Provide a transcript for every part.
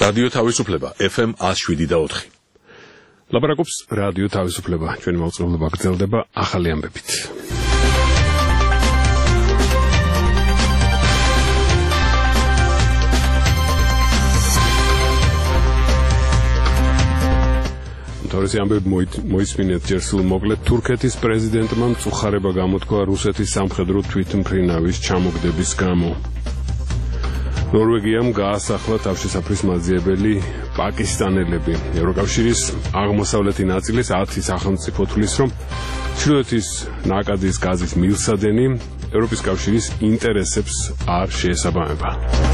რადიო თავისუფლება FM 107.4. ლაპარაკობს რადიო თავისუფლება. ჩვენი მაუწყებლობა გრძელდება ახალი ამბებით. თორსი ამბები მოისმინეთ ჯერ სულ მოკლედ თურქეთის პრეზიდენტმა მწუხარება გამოთქვა რუსეთის სამხედრო თვითმფრინავის ჩამოგდების გამო. ნორვეგიამ გაასახლა თავშესაფრის მაძიებელი პაკისტანელები. ევროკავშირის აღმოსავლეთი ნაწილის 10 სახელმწიფო თვლის, რომ ჩრდილოეთის ნაკადის გაზის მილსადენი ევროპის კავშირის ინტერესებს არ შეესაბამება.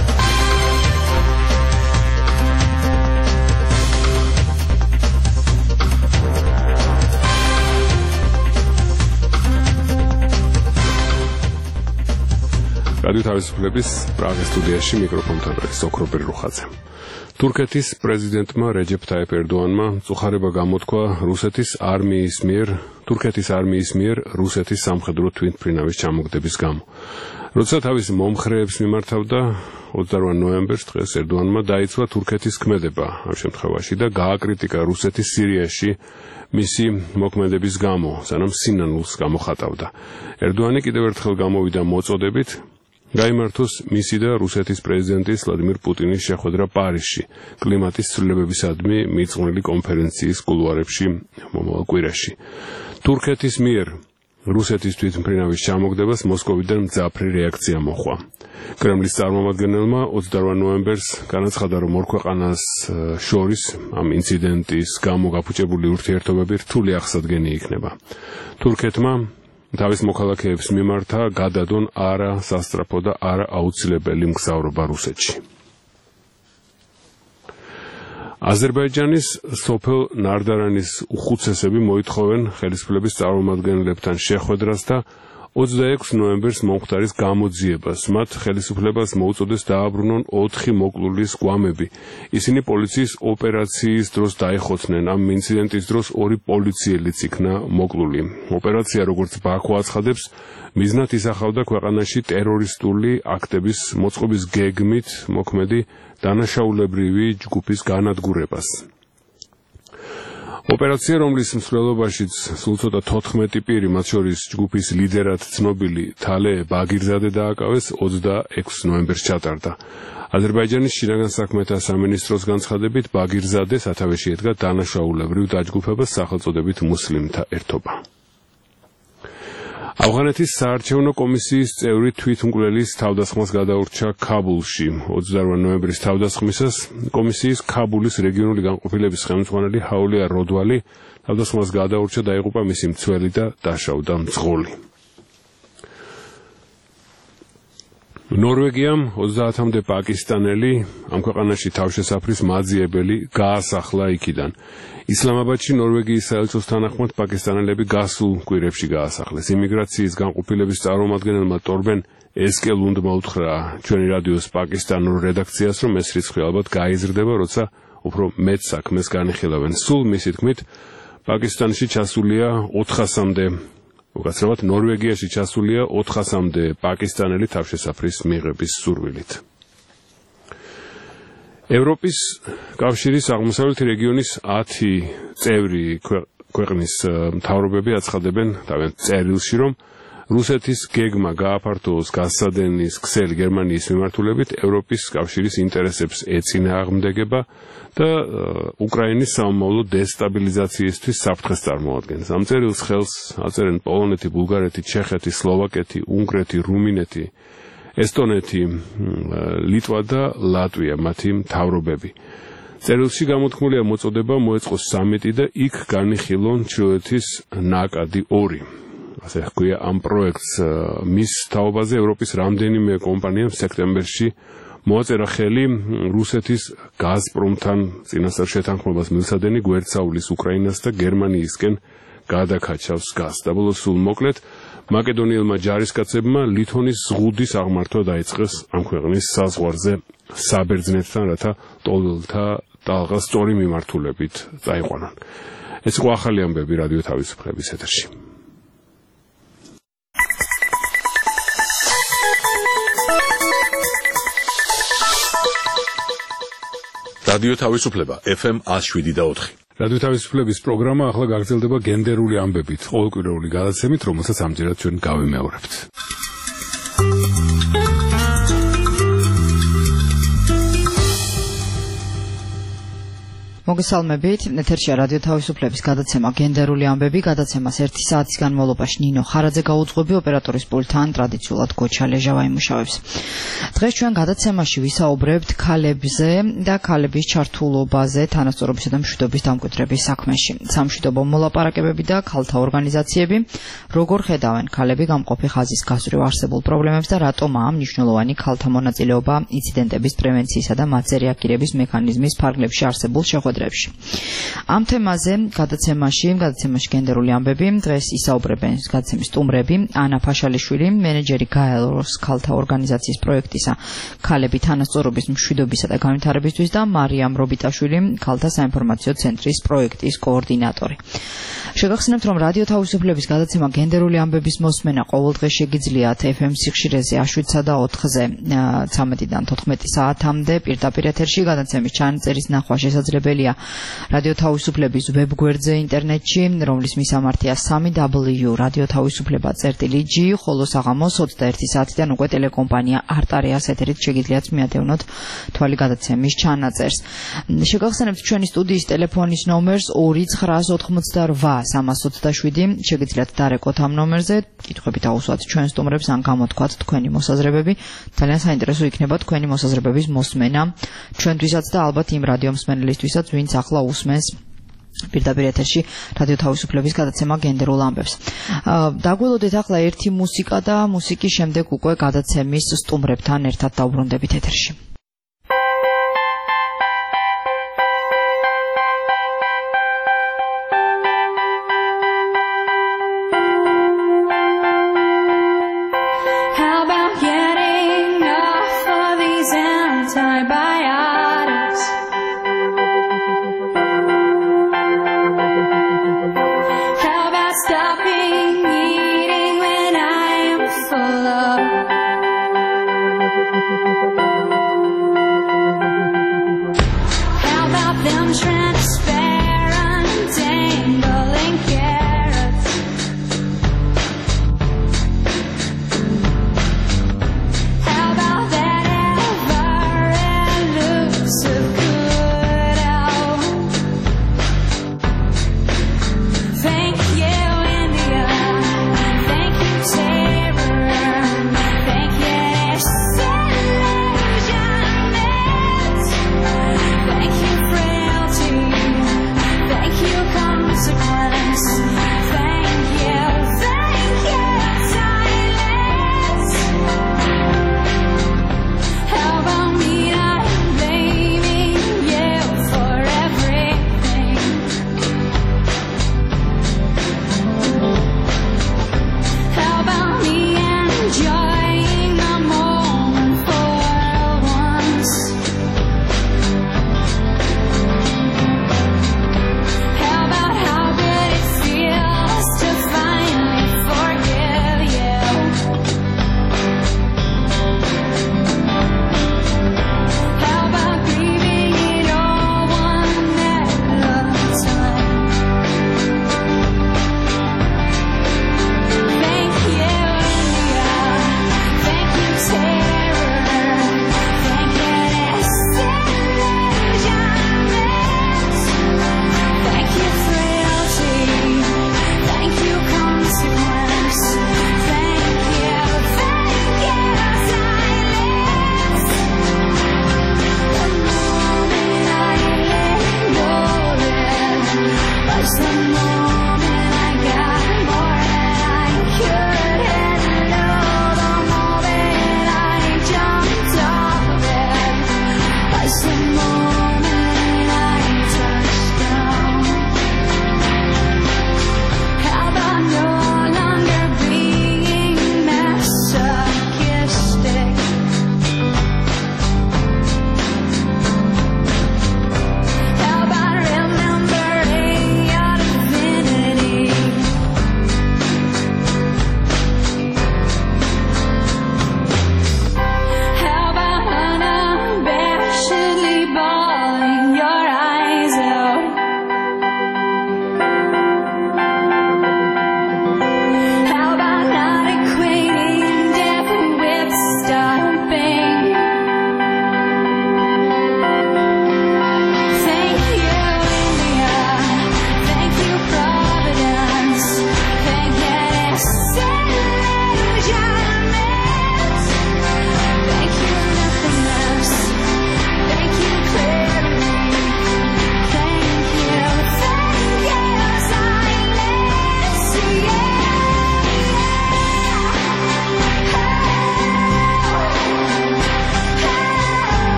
რადიო თავისუფლების პრაღის სტუდიაში მიკროფონთან არის ოქროპერ რუხაძე. თურქეთის პრეზიდენტმა რეჯეფ ტაიპ ერდოანმა მწუხარება გამოთქვა თურქეთის არმიის მიერ რუსეთის სამხედრო თვითმფრინავის ჩამოგდების გამო. როცა თავის მომხრეებს მიმართავდა 28 ნოემბერს დღეს ერდოანმა დაიცვა თურქეთის ქმედება ამ შემთხვევაში და გააკრიტიკა რუსეთის სირიაში მისი მოქმედების გამო, სანამ სინანულს გამოხატავდა. ერდოანი კიდევ ერთხელ გამოვიდა მოწოდებით გაიმართოს მისი და რუსეთის პრეზიდენტის ვლადიმირ პუტინის შეხვედრა პარიზში კლიმატის ცვლილებებისადმი მიწყვნილი კონფერენციის კულუარებში მომავალ კვირაში. თურქეთის მიერ რუსეთის თვითმფრინავის ჩამოგდებას მოსკოვიდან მძაფრი რეაქცია მოჰყვა. კრემლის წარმომადგენელმა 28 ნოემბერს განაცხადა, რომ ორ ქვეყანას შორის ამ ინციდენტის გამო გაფუჭებული ურთიერთობები რთული აღსადგენი იქნება. თურქეთმა თავის მოქალაქეებს მიმართა გადადონ არა სასწრაფო და არა აუცილებელი მგზავრობა რუსეთში. აზერბაიჯანის სოფელ ნარდარანის უხუცესები მოითხოვენ ხელისუფლების წარმომადგენლებთან შეხვედრას და 26 ნოემბერს მომხდარის გამოძიებას. მათ ხელისუფლებას მოუწოდეს დააბრუნონ 4 მოკლულის გვამები. ისინი პოლიციის ოპერაციის დროს დაიხოცნენ. ამ ინციდენტის დროს 2 პოლიციელიც იქნა მოკლული. ოპერაცია, როგორც ბაქო აცხადებს, მიზნად ისახავდა ქვეყანაში ტერორისტული აქტების მოწყობის გეგმით მოქმედი დანაშაულებრივი ჯგუფის განადგურებას. ოპერაცია, რომლის მსვლელობაშიც სულ ცოტა 14 პირი, მათ შორის ჯგუფის ლიდერად ცნობილი თალე ბაგირზადე დააკავეს, 26 ნოემბერს ჩატარდა. აზერბაიჯანის შინაგან საქმეთა სამინისტროს განცხადებით, ბაგირზადე სათავეში ედგა დანაშაულებრივ დაჯგუფებას სახელწოდებით მუსლიმთა ერთობა. ავღანეთის საარჩევნო კომისიის წევრი თვითმკვლელის თავდასხმას გადაურჩა ქაბულში. 28 ნოემბრის თავდასხმისას კომისიის ქაბულის რეგიონული განყოფილების ხელმძღვანელი ჰაულია როდვალი თავდასხმას გადაურჩა, დაიღუპა მისი მცველი და დაშავდა მძღოლი. ნორვეგიამ 30-მდე პაკისტანელი ამ ქვეყანაში თავშესაფრის მაძიებელი გაასახლა იქიდან. ისლამაბადში ნორვეგიის საელჩოს თანახმად პაკისტანელები გასულ კვირებში გაასახლეს. იმიგრაციის განყოფილების წარმომადგენელმა ტორბენ ესკელუნდმა უთხრა ჩვენი რადიოს პაკისტანურ რედაქციას, რომ ეს რიცხვი ალბათ გაიზრდება, როცა უფრო მეტ საქმეს განიხილავენ. სულ მისი თქმით, პაკისტანში ჩასულია 400-მდე უკაცრავად ნორვეგიაში ჩასულია 400-მდე პაკისტანელი თავშესაფრის მიღების სურვილით. ევროპის კავშირის აღმოსავლეთი რეგიონის 10 წევრი ქვეყნის მთავრობები აცხადებენ თავიანთ წერილში, რომ რუსეთის გეგმა გააფართოოს გაზსადენის ქსელი გერმანიის მიმართულებით ევროპის კავშირის ინტერესებს ეწინააღმდეგება და უკრაინის სამომავლო დესტაბილიზაციისთვის საფრთხეს წარმოადგენს. ამ წერილს ხელს აწერენ პოლონეთი, ბულგარეთი, ჩეხეთი, სლოვაკეთი, უნგრეთი, რუმინეთი, ესტონეთი, ლიტვა და ლატვია, მათი მთავრობები. წერილში გამოთქმულია მოწოდება მოეწყოს სამიტი და იქ განიხილონ ჩრდილოეთის ნაკადი 2. ასე ჰქვია ამ პროექტს. მის თაობაზე ევროპის რამდენიმე კომპანიამ სექტემბერში მოაწერა ხელი რუსეთის გაზპრომთან წინასწარ შეთანხმებას მილსადენი გვერდსავლის უკრაინას და გერმანიისკენ გადაკაჩავს გაზს. და ბოლოს სულ მოკლედ მაკედონიელმა ჯარისკაცებმა ლითონის ზღუდის აღმართვა დაიწყეს ამ ქვეყნის საზღვარზე საბერძნეთთან, რათა ტოლთა ტალღას სწორი მიმართულებით წაიყვანონ. ეს იყო ახალი ამბები რადიო თავისუფლების ეთერში. რადიო თავისუფლება FM 107.4. რადიო თავისუფლების პროგრამა ახლა გაგრძელდება გენდერული ამბებით, ყოველკვირეული გადაცემით, რომელსაც ამჯერად ჩვენ გავიმეორებთ. მოგესალმებით, ეთერშია რადიო თავისუფლების გადაცემა გენდერული ამბები, გადაცემას 1 საათის განმავლობაში ნინო ხარაძე გაუძღვები, ოპერატორის პულტთან ტრადიციულად გოჩა ლეჟავა იმუშავებს. დღეს ჩვენ გადაცემაში ვისაუბრებთ ქალებზე და ქალების ჩართულობაზე თანასწორობისა და მშვიდობის დამკვიდრების საქმეში. სამშვიდობო მოლაპარაკებები და ქალთა ორგანიზაციები როგორ ხედავენ ქალები გამყოფი ხაზის გასწვრივ არსებულ პრობლემებს და რატომაა მნიშვნელოვანი ქალთა მონაწილეობა ინციდენტების პრევენციისა და მათზე რეაგირების მექანიზმის ფარგლებში არსებულ შეხვედრებში. ამ თემაზე გადაცემაში გენდერული ამბები დღეს ისაუბრებენ გადაცემის სტუმრები ანა ფაშალიშვილი, მენეჯერი გაელოს ქალთა ორგანიზაციის პროექტისა ქალები თანასწორობის მშვიდობისა და განვითარებისთვის და მარიამ რობიტაშვილი, ქალთა საინფორმაციო ცენტრის პროექტის კოორდინატორი. შეგახსენებთ, რომ რადიო თავისუფლების გადაცემა გენდერული ამბების მოსმენა ყოველდღე შეგიძლიათ FM სიხშირეზე 7-სა და 4-ზე 13-დან 14 საათამდე პირდაპირ ეთერში გადაცემის ჩანაწერის ნახვა შესაძლებელია რადიო თავისუფლების ვებგვერდზე ინტერნეტში, რომლის მისამართია www.radiotavisufleba.gi, ხოლო საღამოს 21 საათიდან უკვე ტელეკომპანია არტარეას ეთერით შეგიძლიათ მიადევნოთ თვალი გადაცემის ჩანაწერს. შეგახსენებთ ჩვენი სტუდიის ტელეფონის ნომერს 2988327. შეგიძლიათ დარეკოთ ამ ნომერზე, კითხვებით აუსვათ ჩვენ სტუმრებს ან გამოთქვათ თქვენი მოსაზრებები. ძალიან საინტერესო იქნება თქვენი მოსაზრებების მოსმენა ჩვენთვისაც და ალბათ იმ რადიო მსმენელისთვისაც, ვინც ახლა უსმენს პირდაპირ ეთერში რადიო თავისუფლების გადაცემა გენდერულ ამბებს. დაგველოდეთ ახლა ერთი მუსიკა და მუსიკის შემდეგ უკვე გადაცემის სტუმრებთან ერთად დავბრუნდებით ეთერში. Full of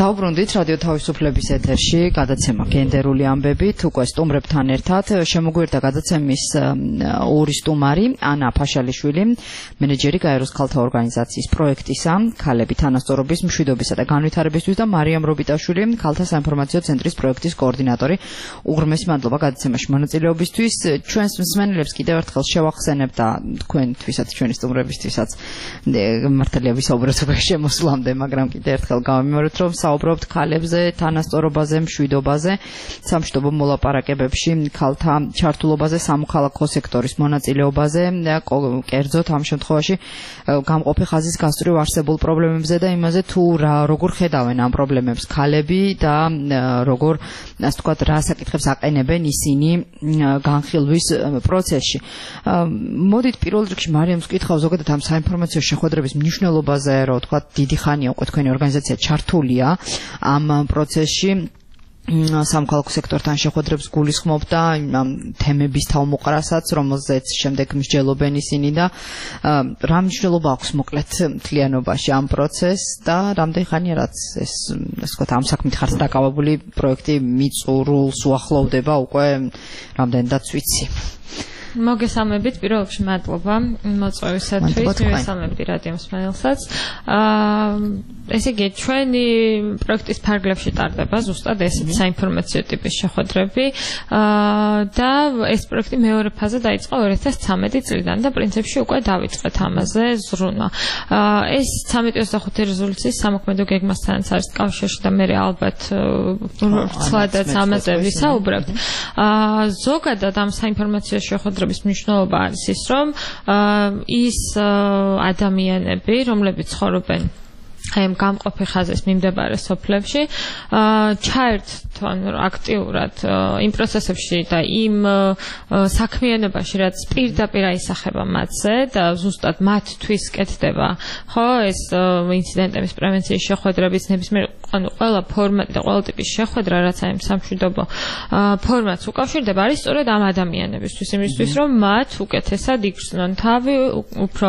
დავბრუნდით რადიო თავისუფლების ეთერში გადაცემა გენდერული ამბები უკვე სტუმრებთან ერთად შემოგვიერთდა გადაცემის ორი სტუმარი ანა ფაშალიშვილი მენეჯერი გაეროს ქალთა ორგანიზაციის პროექტისა ქალები თანასწორობის მშვიდობისა და განვითარებისთვის და მარიამ რობიტაშვილი ქალთა საინფორმაციო ცენტრის პროექტის კოორდინატორი უღრმესი მადლობა გადაცემაში მონაწილეობისთვის ჩვენს მსმენელებს კიდევ ერთხელ შევახსენებ და თქვენთვისაც ჩვენი სტუმრებისთვისაც მართალია ვისაუბროთ უკვე შემოსვლამდე მაგრამ კიდევ ერთხელ გავიმეორებთ რომ საუბრობთ ქალებზე, თანასწორობაზე, მშვიდობაზე, სამშვიდობო მოლაპარაკებებში, ქალთა ჩართულობაზე, სამოქალაქო სექტორის მონაწილეობაზე, კერძოდ ამ შემთხვევაში გამყოფი ხაზის გასწვრივ არსებულ პრობლემებზე და იმაზე თუ როგორ ხედავენ ამ პრობლემებს ქალები და როგორ, ასე ვთქვათ, რა საკითხებს აყენებენ ისინი განხილვის პროცესში. მოდით პირველ რიგში მარიამს ვკითხავ ზოგადად ამ საინფორმაციო შეხვედრების მნიშვნელობაზე, რომ ვთქვათ, დიდი ხანია უკვე თქვენი ორგანიზაცია ჩართულია ამ პროცესში სამოქალაქო სექტორთან შეხვედრებს გულისხმობ და ამ თემების თავმოყრასაც, რომელზეც შემდეგ მსჯელობენ ისინი და რა მნიშვნელობა აქვს მოკლედ მთლიანობაში ამ პროცესს და რამდენი ხანია რაც ეს ვთქვათ ამ საქმით ხართ დაკავებული პროექტი მიწურულს უახლოვდება უკვე რამდენადაც ვიცი. მოგესალმებით, პირველ რიგში მადლობა მოწვევისათვის, მივესალმებდი რადიო მსმენელსაც. ესე იგი, ჩვენი პროექტის ფარგლებში ტარდება ზუსტად ესეთი საინფორმაციო ტიპის შეხვედრები და ეს პროექტი მეორე ფაზა დაიწყო 2013 წლიდან და პრინციპში უკვე დავიწყეთ ამაზე ზრუნვა. ეს 13-25 რეზოლუციის სამოქმედო გეგმასთანაც არის კავშირში და მე ალბათ ცლადაც ამაზე ვისაუბრებთ. ზოგადად ამ საინფორმაციო შეხვედრების მნიშვნელობა არის ის, რომ ის ადამიანები, რომლებიც ცხოვრობენ აი ამ გამყოფი ხაზის მიმდებარე სოფლებში ჩაერთვან აქტიურად იმ პროცესებში და იმ საქმიანობაში, რაც პირდაპირ აისახება მათზე და ზუსტად მათთვის კეთდება, ხო, ეს ინციდენტების პრევენციის შეხვედრების ნებისმიერ ყველა ფორმატი და ყველა ტიპის შეხვედრა, რაც აი სამშვიდობო ფორმატს უკავშირდება, არის სწორედ ამ ადამიანებისთვის, იმისთვის, რომ მათ უკეთესად იგრძნონ თავი, უფრო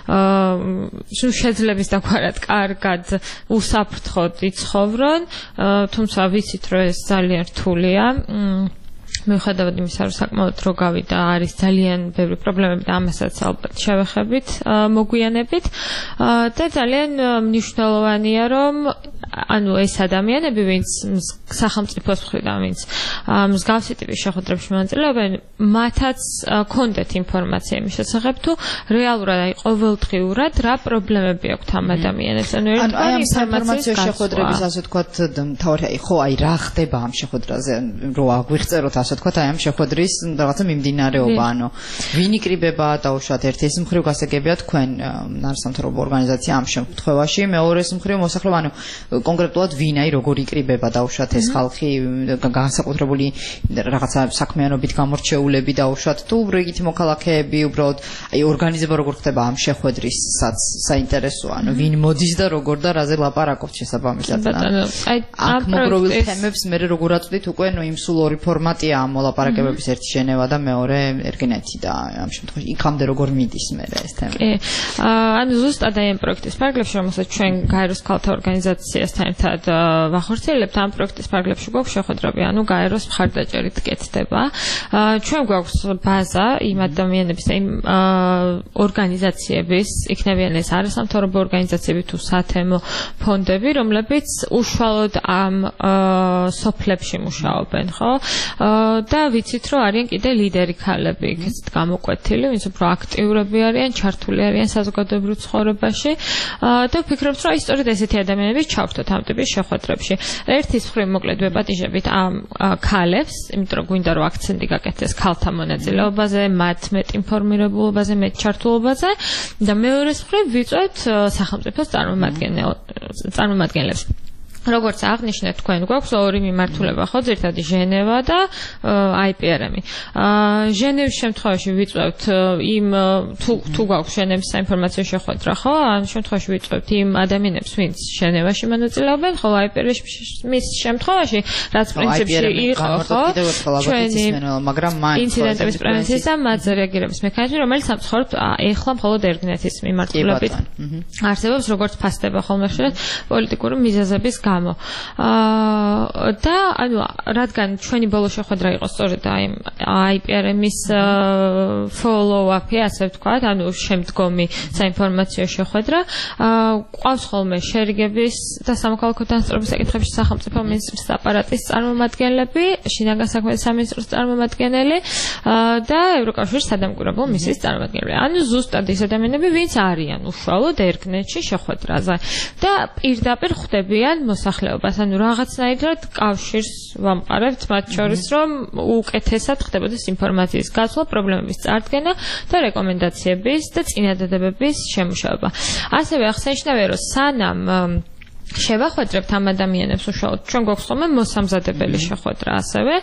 შეძლების დაგვარად კარგად უსაფრთხოდ იცხოვრონ, თუმცა ვიცით, რომ ეს ძალიან რთულია. მიუხედავად იმისა, რომ საკმაოდ დრო გავიდა, არის ძალიან ბევრი პრობლემები და ამასაც ალბათ შევეხებით, მოგვიანებით და ძალიან მნიშვნელოვანია, რომ ანუ ეს ადამიანები, ვინც სახელმწიფოს მხრიდან, ვინც მსგავსი ტიპის შეხვედრებში მონაწილეობენ, მათაც კონდეთ ინფორმაცია იმის შესახებ, თუ რეალურად, აი ყოველდღიურად რა პრობლემები აქვთ ამ ადამიანებს. ანუ ამ საინფორმაციო შეხვედრების, ასე ვთქვათ, მთავარი ხო, აი რა ხდება ამ შეხვედრაზე, რომ აგვიღწეროთ ასე ვთქვათ, აი ამ შეხვედრის რაღაცა მიმდინარეობა, ანუ ვინ იკრიბება დაუშვათ ერთ-ერთი მხრივ გასაგებია თქვენ არასამთავრობო ორგანიზაცია ამ შემთხვევაში, მეორეს მხრივ მოსახლეობა, ანუ კონკრეტულად ვინ აი როგორ იკრიბება დაუშვათ ეს ხალხი განსაკუთრებული რაღაცა საქმიანობით გამორჩეულები დაუშვათ თუ რიგითი მოქალაქეები უბრალოდ აი ორგანიზება როგორ ხდება ამ შეხვედრისაც საინტერესოა, ანუ ვინ მოდის და როგორ და რაზე ლაპარაკობთ შესაბამისად. აი ამ მოგროვილ თემებს მე როგორ აწვდით უკვე, ნუ იმ სულ ორი ფორმატია ამ მოლაპარაკებების ერთი შენევა და მეორე ერთგენეთი და ამ შემთხვევაში იქამდე როგორ მიდის მე ეს თემა. ანუ ზუსტად აი ამ პროექტის ფარგლებში, რომელსაც ჩვენ გაეროს ქალთა ორგანიზაციასთან ერთად ვახორციელებთ, ამ პროექტის ფარგლებში გვაქვს შეხვედრები, ანუ გაეროს მხარდაჭერით კეთდება. ჩვენ გვაქვს ბაზა იმ ადამიანების და იმ ორგანიზაციების, იქნებიან ეს არასამთავრობო ორგანიზაციები თუ სათემო ფონდები, რომლებიც უშუალოდ ამ სოფლებში მუშაობენ, ხო? და ვიცით, რომ არიან კიდე ლიდერი ქალები, იქეთ გამოკვეთილი, ვინც უფრო აქტიურები არიან, ჩართული არიან საზოგადოებრივ ცხოვრებაში და ვფიქრობთ, რომ სწორედ ესეთი ადამიანები ჩავთოთ ამ ტიპის შეხვედრებში. ერთის მხრივ მოკლედ ვეპატიჟებით ამ ქალებს, იმიტომ რომ გვინდა რომ აქცენტი გაკეთდეს ქალთა მონაწილეობაზე, მათ მეტ ინფორმირებულობაზე, მეტ ჩართულობაზე და მეორეს მხრივ ვიწვევთ სახელმწიფოს წარმომადგენლებს. როგორც აღნიშნეთ, თქვენ გვაქვს ორი მიმართულება, ხო, ძირითადად ჟენევა და IPRM-ი. ჟენევის შემთხვევაში ვიწვევთ იმ თუ გვაქვს ჟენევის საინფორმაციო შეხვედრა, ხო, ამ შემთხვევაში ვიწვევთ იმ ადამიანებს, ვინც ჟენევაში მონაწილეობენ, ხოლო IPRM-ის შემთხვევაში, რაც პრინციპში იყო, ხო, ჩვენი ინციდენტების პრევენციის და მათზე რეაგირების მექანიზმი, რომელიც სამწუხაროდ ეხლა მხოლოდ ერთგენეთის მიმართულებით არსებობს, როგორც ფასდება ხოლმე ხშირად პოლიტიკური მიზეზების გამო. და ანუ რადგან ჩვენი ბოლო შეხვედრა იყო სწორედ IPRM-ის follow-up-ი, ასე ვთქვათ, ანუ შემდგომი საინფორმაციო შეხვედრა, ყავს ხოლმე შერიგების და სამოქალაქო დანასწორების საკითხებში სახელმწიფო მინისტრის აპარატის წარმომადგენლები, შინაგან საქმეთა სამინისტროს წარმომადგენელი და ევროკავშირის სადამკვირვებლო მისიის წარმომადგენლები. ანუ ზუსტად ის ადამიანები, ვინც არიან უშუალოდ ერთგნეთში შეხვედრაზე და პირდაპირ ხვდებიან მოსახლეობას. ანუ რაღაცნაირად კავშირს ვამყარებთ მათ შორის, რომ უკეთესად ხდებოდეს ინფორმაციის გაცვლა, პრობლემების წარდგენა და რეკომენდაციების და წინადადებების შემუშავება. ასევე აღსანიშნავია, რომ სანამ შევახვედრებთ ამ ადამიანებს უშუალოდ, ჩვენ გვაქვს ხოლმე მოსამზადებელი შეხვედრა ასევე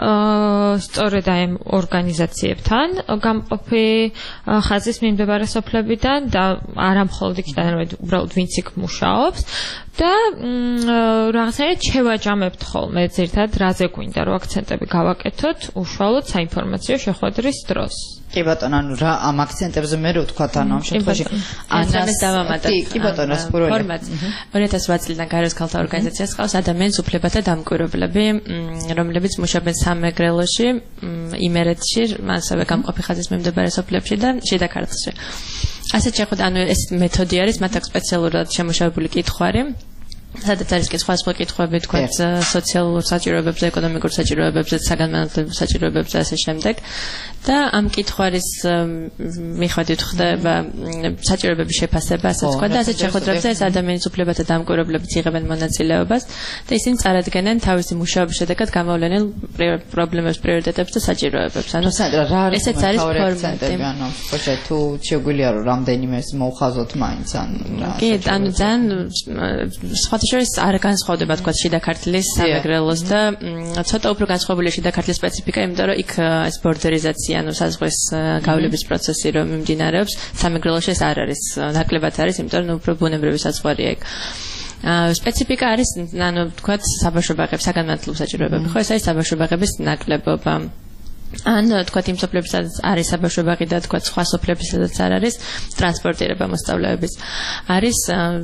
სწორედ ამ ორგანიზაციებთან გამყოფი ხაზის მიმდებარე სოფლებიდან და არა მხოლოდ იქიდან, რომ უბრალოდ ვინც იქ მუშაობს და რაღაცნაირად შევაჯამებთ ხოლმე ძირთად რაზე გვინდა რომ აქცენტები გავაკეთოთ უშუალოდ საინფორმაციო შეხვედრის დროს. კი ბატონო, ანუ რა ამ აქცენტებზე მე რო ვთქვა ანუ ამ შემთხვევაში ანას დავამატებ. კი ბატონო, ფორმატ 2008 წლიდან გარეს ქალთა ორგანიზაციას ყავს ადამიანის უფლებათა დამკვირვებლები, რომლებიც მუშაობენ სამეგრელოში, იმერეთში, ასევე გამყოფი ხაზის მიმდებარე სოფლებში და შიდა ქართლში. ასეთ შეხვედრა, ანუ ეს მეთოდი არის, მათ აქვს სპეციალურად შემუშავებული კითხვარი. სადაც არის კი სხვადასხვა კითხვები, თქვა სოციალურ საჭიროებებზე, ეკონომიკურ საჭიროებებზე, საგანმანათლებლო საჭიროებებზე ასე შემდეგ. და ამ კითხვარის მიხედვით ხდება საჭიროებების შეფასება, ასე თქვა და ასეთ შეხვედრებზე ეს ადამიანის უფლებათა დამკვირვებლებიც იღებენ მონაწილეობას და ისინი წარადგენენ თავისი მუშაობის შედეგად გამოვლენილ პრობლემებს, პრიორიტეტებს და საჭიროებებს. ანუ ესეც არის ფორმატი. ანუ ხო თუ შეგვიძლია რომ რამდენიმე მოუხაზოთ მაინც ან კი, ანუ ძალიან სხვათა შორის არ განსხვავდება თქვა შიდა ქართლის სამეგრელოს და ცოტა უფრო განსხვავებულია შიდა ქართლის სპეციფიკა, იმიტომ რომ იქ ეს ბორდერიზაცია, ანუ საზღვრის გავლების პროცესი რომ მიმდინარეობს, სამეგრელოში ეს არ არის, ნაკლებად არის, იმიტომ რომ უფრო ბუნებრივი საზღვარია იქ. სპეციფიკა არის, ანუ თქვა საბავშვო ბაღების საგანმანათლებლო საჭიროებები, ხო, ეს არის საბავშვო ბაღების ნაკლებობა. ან თქვა იმ სოფლებსაც არის საბავშვო ბაღი და თქვა სხვა სოფლებსაც არ არის ტრანსპორტირება მოსწავლეების. არის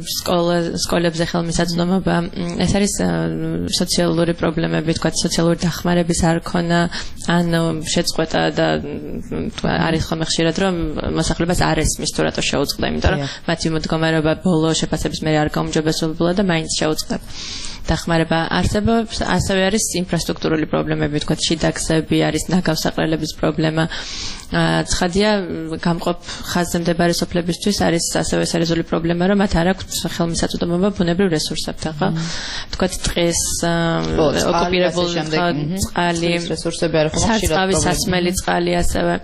სკოლებზე ხელმისაწვდომობა, ეს არის სოციალური პრობლემები, თქვა სოციალური დახმარების არ ქონა, ან შეწყვეტა და თქვა არის ხოლმე ხშირად რომ მოსახლეობას არ ესმის თუ რატო შეუწყდა, იმიტომ რომ მათი მოდგომარეობა ბოლო შეფასების მერე არ გაუმჯობესებულა და მაინც შეუწყდა. დახმარება არსებობს, ასევე არის ინფრასტრუქტურული პრობლემები, თქვა შიდა გზები, არის ნაგავსაყრელების პრობლემა. ცხადია, გამყოფ ხაზზე მდებარე სოფლებისთვის არის ასევე სერიოზული პრობლემა, რომ მათ არ აქვთ ხელმისაწვდომობა ბუნებრივ რესურსებთან, ხო? თქვა ტყის, ოკუპირებული წყალი, რესურსები არ ხომ ხშირად საწვავის სასმელი წყალი ასევე.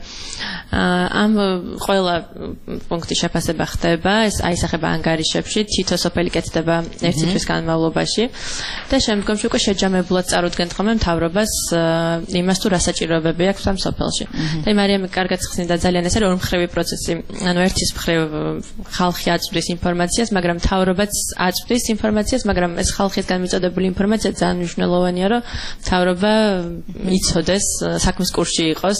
ამ ყველა პუნქტი შეფასება ხდება, ეს აისახება ანგარიშებში, თითო სოფელი კეთდება 1 თვის განმავლობაში. და შემდგომში უკვე შეჯამებულად წარუდგენთ ხოლმე მთავრობას იმას თუ რა საჭიროებები აქვს ამ სოფელში. და მარიამი კარგად ხსნიდა ძალიან ეს არის ორმხრივი პროცესი. ანუ ერთის მხრივ ხალხი აწვდის ინფორმაციას, მაგრამ მთავრობაც აწვდის ინფორმაციას, მაგრამ ეს ხალხისგან მიწოდებული ინფორმაცია ძალიან მნიშვნელოვანია, რომ მთავრობა იცოდეს, საქმის კურსში იყოს,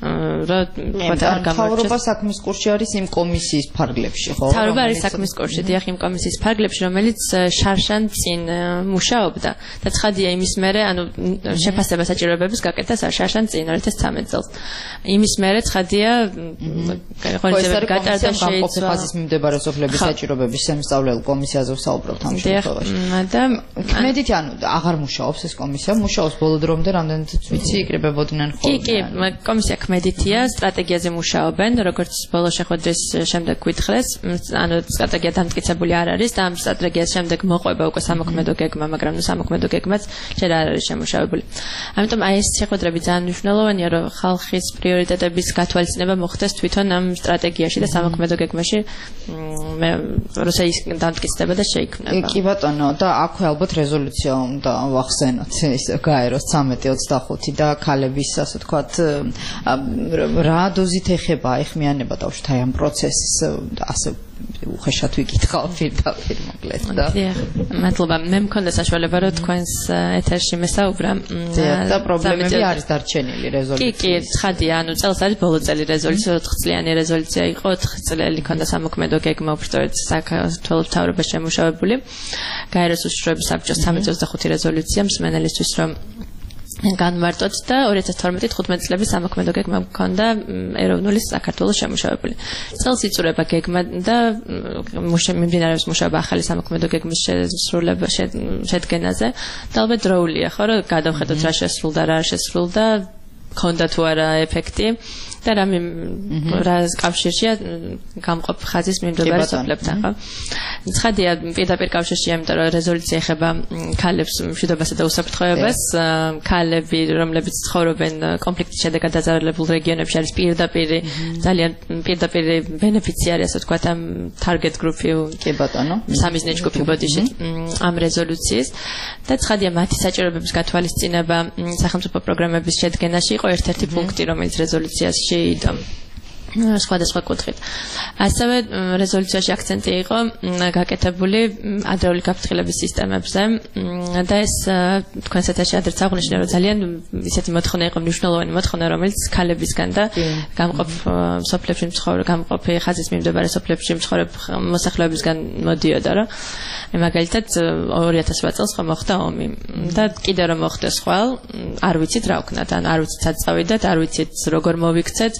რომ არ გამორჩეს. მთავრობა საქმის კურსში არის იმ კომისიის ფარგლებში, ხო? მთავრობა არის საქმის კურსში, დიახ, იმ კომისიის ფარგლებში, რომელიც შარშან წინ მუშაობდა და ცხადია იმის მერე, ანუ შეფასება საჭიროებების გაკეთდა შარშან წინ 2013 წელს. იმის მერე ცხადია ღონისძიებები გატარდა შეიძლება ხაზის მიმდებარე სოფლების საჭიროებების შემსწავლელ კომისიაზე ვსაუბრობთ ამ შემთხვევაში. და კმედით ანუ აღარ მუშაობს ეს კომისია, მუშაობს ბოლო დრომდე რამდენადაც ვიცი იკრიბებოდნენ ხოლმე. კი, კომისია კმედითია, სტრატეგიაზე მუშაობენ, როგორც ბოლო შეხვედრის შემდეგ გვითხრეს, ანუ სტრატეგია დამტკიცებული არ არის და ამ სტრატეგიას შემდეგ მოყვება უკვე სამოქმედო გეგმა, მაგრამ სამოქმედო გეგმაც ჯერ არ არის შემუშავებული. ამიტომ აი ეს შეხვედრები ძალიან მნიშვნელოვანია, რომ ხალხის პრიორიტეტების გათვალისწინება მოხდეს თვითონ ამ სტრატეგიაში და სამოქმედო გეგმაში, როცა ის დამტკიცდება და შეიქმნება. კი ბატონო, და აქვე ალბათ რეზოლუცია უნდა ვახსენოთ, ის გაეროს 1325 და ქალების, ასე ვთქვათ, რა დოზით ეხება ეხმიანება დავშოთ აი ამ პროცესის, ასე უხეშად ვიკითხავ პირდაპირ მოკლედ და მადლობა მე მქონდა საშუალება რომ თქვენს ეთერში მესაუბრა და პრობლემები არის დარჩენილი რეზოლუციის კი ცხადია ანუ წელს არის ბოლო წელი რეზოლუცია 4 წლიანი რეზოლუცია იყო 4 წელი ქონდა სამოქმედო გეგმა უბრალოდ საქართველოს მთავრობაში შემუშავებული გაეროს უშუალოების საბჭოს 325 რეზოლუცია მსმენელისთვის რომ განმარტოთ და 2012-15 წლების სამოქმედო გეგმა მქონდა ეროვნული საქართველოს შემუშავებული. წელს იწურება გეგმა და მიმდინარეობს მუშაობა ახალი სამოქმედო გეგმის შედგენაზე და ალბათ დროულია ხო რომ გადავხედოთ რა შესრულდა რა არ შესრულდა ქონდა თუ არა ეფექტი და რა კავშირშია გამყოფ ხაზის მიმდევარი სოფლებთან ხო ცხადია პირდაპირ კავშირშია იმიტომ რომ რეზოლუცია ეხება ქალებს მშვიდობასა და უსაფრთხოებას ქალები რომლებიც ცხოვრობენ კონფლიქტის შედეგად დაზარალებულ რეგიონებში არის ძალიან პირდაპირ ბენეფიციარი ასე ვთქვათ ამ target group-ი კი ბატონო სამიზნე ჯგუფი ბოდიში ამ რეზოლუციის და ცხადია მათი საჭიროებების გათვალისწინება სახელმწიფო პროგრამების შედგენაში იყო ერთ-ერთი პუნქტი რომელიც რეზოლუციაში შეიდა სხვადასხვა კუთხით. ასევე რეზოლუციაში აქცენტი იყო გაკეთებული ადრეული გაფრთხილების სისტემებზე და ეს თქვენს ეთერში ადრეც აღნიშნე რომ ძალიან ისეთი მოთხოვნა იყო მნიშვნელოვანი მოთხოვნა რომელიც ქალებისგან და გამყოფ სოფლებში გამყოფი ხაზის მიმდებარე სოფლებში მცხოვრებ მოსახლეობისგან მოდიოდა რომ მაგალითად 2008 წელს ხო მოხდა ომი და კიდე რომ მოხდეს ხვალ არ ვიცით რა ვქნათ ან არ ვიცით სად წავიდეთ არ ვიცით როგორ მოვიქცეთ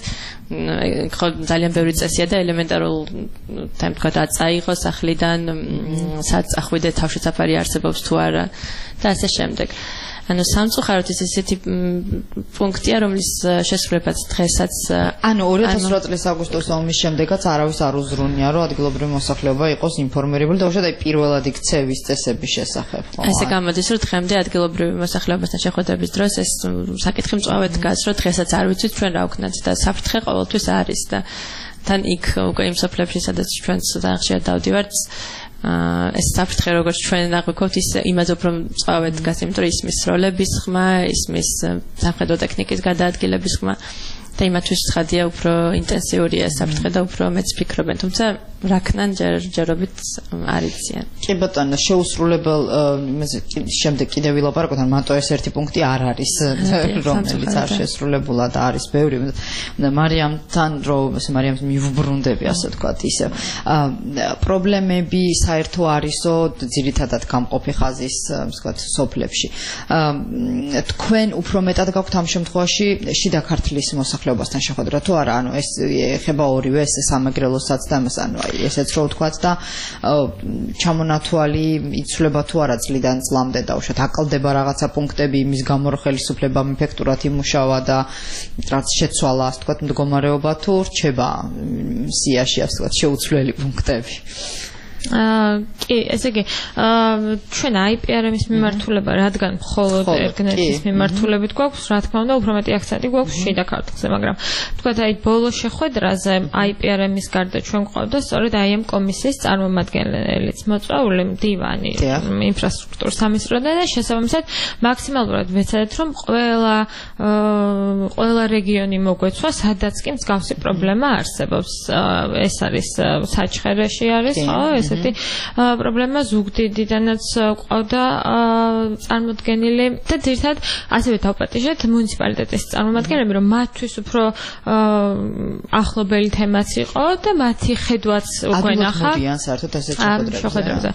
ხო ძალიან ბევრი წესია და ელემენტარულ თემთქვა დაწაიღო სახლიდან სად წახვიდეთ თავშე საფარი არსებობს თუ არა და ასე შემდეგ ანუ სამწუხაროდ ეს ესეთი პუნქტია რომლის შესრულებაც დღესაც ანუ 2008 წლის აგვისტოს ომის შემდეგაც არავის არ უზრუნია რომ ადგილობრივი მოსახლეობა იყოს ინფორმირებული და უშუალოდ პირველად იქცევის წესების შესახებ ხო ესე გამოდის რომ დღემდე ადგილობრივი მოსახლეობასთან შეხვედრების დროს ეს საკითხი მწვავედ დგას რომ დღესაც არ ვიცით ჩვენ რა ვქნათ და საფრთხე ყოველთვის არის და თან იქ უკვე იმ სოფლებში სადაც ჩვენც ხშირად დავდივართ ეს საფრთხე როგორც ჩვენ აღვიქვთ ის იმაზე უფრო მწვავედ დგას იმიტომ რომ ისმის როლების ხმა ისმის სამხედრო ტექნიკის გადაადგილების ხმა და იმათვის ცხადია უფრო ინტენსიურია საფრთხე და უფრო მეც ფიქრობენ თუმცა რაკნან ჯერობით არ იციან კი ბატონო შეუსრულებელ შემდეგ კიდევ ვილაპარაკოთ ან მარტო ეს ერთი პუნქტი არ არის რომელიც არ შესრულებულა და არის ბევრი და მარიამთან რომ მარიამს მივუბრუნდები ასე ვთქვათ ისე პრობლემები საერთო არისო ძირითადად გამყოფი ხაზის ვთქვათ სოფლებში თქვენ უფრო მეტად გაქვთ ამ შემთხვევაში შიდა ქართლის მოსახლეობასთან შეხვედრა თუ არა ანუ ეს ეხება ორივე ეს სამეგრელოსაც და ამას ანუ ესეც რო ვთქვათ და ჩამონათვალი იცვლება თუ არა წლიდან წლამდე და უშოთ აკლდება რაღაცა პუნქტები იმის გამო რომ ხელისუფლება ეფექტურად იმუშავა და რაც შეცვალა ასე ვთქვათ მდგომარეობა თუ რჩება სიაში ასე ვთქვათ შეუცვლელი პუნქტები კი, ესე იგი, ჩვენ IPRM-ის მიმართულება, რადგან მხოლოდ ერგნეთის მიმართულებით გვაქვს, რა თქმა უნდა, უფრო მეტი აქცენტი გვაქვს შიდა ქართლზე, მაგრამ თქვათ აი ბოლო შეხვედრაზე IPRM-ის გარდა ჩვენ გვყავდა სწორედ აი ამ კომისიის წარმომადგენელიც მოწვეული მდივანი ინფრასტრუქტურის სამინისტროდან და შესაბამისად მაქსიმალურად ვეცადეთ, რომ ყველა რეგიონი მოგვეცვა, სადაც კი მსგავსი პრობლემა არსებობს. ეს არის საჩხერეში არის, ხო? ესეთი პრობლემა ზუგდიდიდანაც ყავდა წარმოდგენილი და ძირითადად ასევე დავპატიჟეთ მუნიციპალიტეტის წარმომადგენლები რომ მათთვის უფრო ახლობელი თემაც იყო და მათი ხედვაც უკვე ნახა საერთოდ ასეთ შეხვედრებზე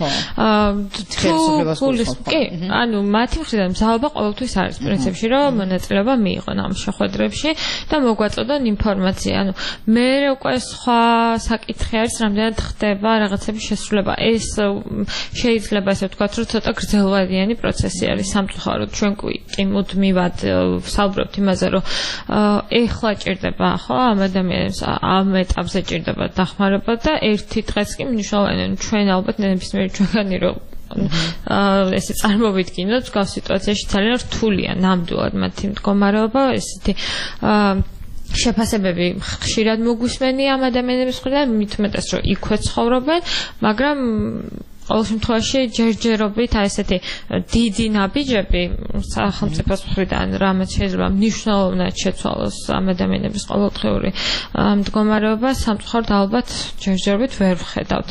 კი ანუ მათი მხრიდან მზაობა ყოველთვის არის პრინციპში რომ მონაწილეობა მიიღონ ამ შეხვედრებში და მოგვაწოდონ ინფორმაცია ანუ მე უკვე სხვა საკითხი არის რამდენად ხდება რაღაცების შესრულება ეს შეიძლება ესე ვთქვათ რომ ცოტა გრძელვადიანი პროცესი არის სამწუხაროდ ჩვენ კი მუდმივად ვსაუბრობთ იმაზე რომ ეხლა ჭირდება ხო ამ ადამიანებს ამ ეტაპზე ჭირდება დახმარება და ერთი დღეს კი მნიშვნელოვანია ჩვენ ალბათ ნებისმიერი ჩვენი რომ ესე წარმოვიდგინოთ მსგავს სიტუაციაში ძალიან რთულია ნამდვილად მათი მდგომარეობა ესეთი შეფასებები ხშირად მოგვისმენია ამ ადამიანების მხრიდან მით უმეტეს რომ იქვე ცხოვრობენ მაგრამ ყოველ შემთხვევაში ჯერჯერობით აი ესეთი დიდი ნაბიჯები სახელმწიფოს მხრიდან რამაც შეიძლება მნიშვნელოვნად შეცვალოს ამ ადამიანების ყოველდღიური მდგომარეობა სამწუხაროდ ალბათ ჯერჯერობით ვერ ვხედავთ.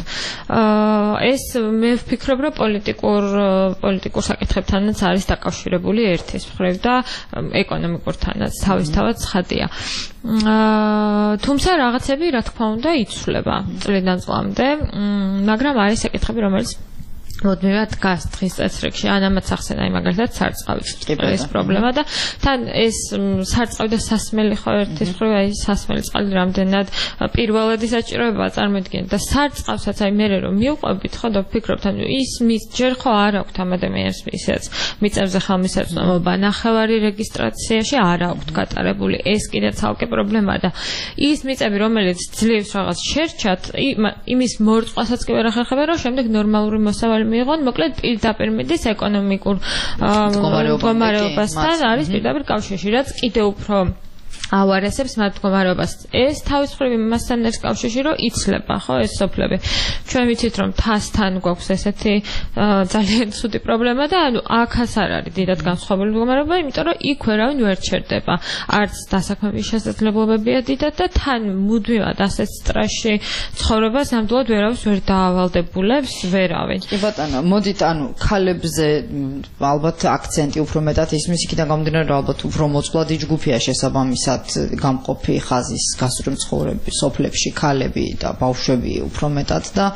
ეს მე ვფიქრობ, რომ პოლიტიკურ საკითხებთანაც არის დაკავშირებული ერთის მხრივ და ეკონომიკურთანაც თავისთავად ცხადია. თუმცა რაღაცები რა თქმა უნდა იცვლება წლიდან წლამდე, მაგრამ არის საკითხები, რომელიც მუდმივად დგას დღის წესრიგში. ამაც ახსენა მაგალითად სარწყავის ეს პრობლემა და თან ეს სარწყავი და სასმელი ხო ერთის მხრივ აი სასმელი წყალი რამდენად პირველადი საჭიროებაა წარმოიდგინეთ და სარწყავსაც აი მე რომ მივყვებით ხო და ვფიქრობთ ანუ ის ჯერ ხო არ აქვს ამ ადამიანს ისაც მიწებზე ხელმისაწვდომობა ნახევარი რეგისტრაციაში არ აქვს გატარებული ეს კიდე ცალკე პრობლემაა და ის მიწები რომელიც ძლივს რაღაც შერჩათ იმის მორწყვასაც კი ვერ ახერხება რომ შემდეგ ნორმალური მოსავალი მიიღონ, მოკლედ პირდაპირ მიდის ეკონომიკურ მდგომარეობასთან არის პირდაპირ კავშირში, რაც კიდევ უფრო ავარესებს მათ მდგომარეობას. ეს თავისუფლად იმასთან არის კავშირში, რომ იცლება, ხო, ეს სოფლები. ჩვენ ვიცით, რომ თასთან გვაქვს ესეთი ძალიან ცუდი პრობლემა და ანუ აქაც არ არის დიდად განსხვავებული მდგომარეობა, იმიტომ რომ იქ ვერავინ ვერ ჩერდება. არც დასაქმების შესაძლებლობებია დიდად და თან მუდმივად ასეთ სტრესში ცხოვრებას ნამდვილად ვერავის ვერ დაავალდებულებს ვერავინ. კი ბატონო, მოდით ანუ ქალებზე ალბათ აქცენტი უფრო მეტად ისმის იქიდან გამომდინარე, რომ ალბათ უფრო მოწყვლადი ჯგუფია შესაბამისად გამყოფი ხაზის გასწვრივ ცხოვრები სოფლებში ქალები და ბავშვები უფრო მეტად და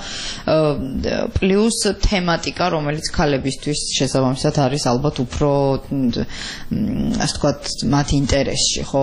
პლუს თემატიკა რომელიც ქალებისთვის შესაბამისად არის ალბათ უფრო ასე ვთქვათ მათ ინტერესში ხო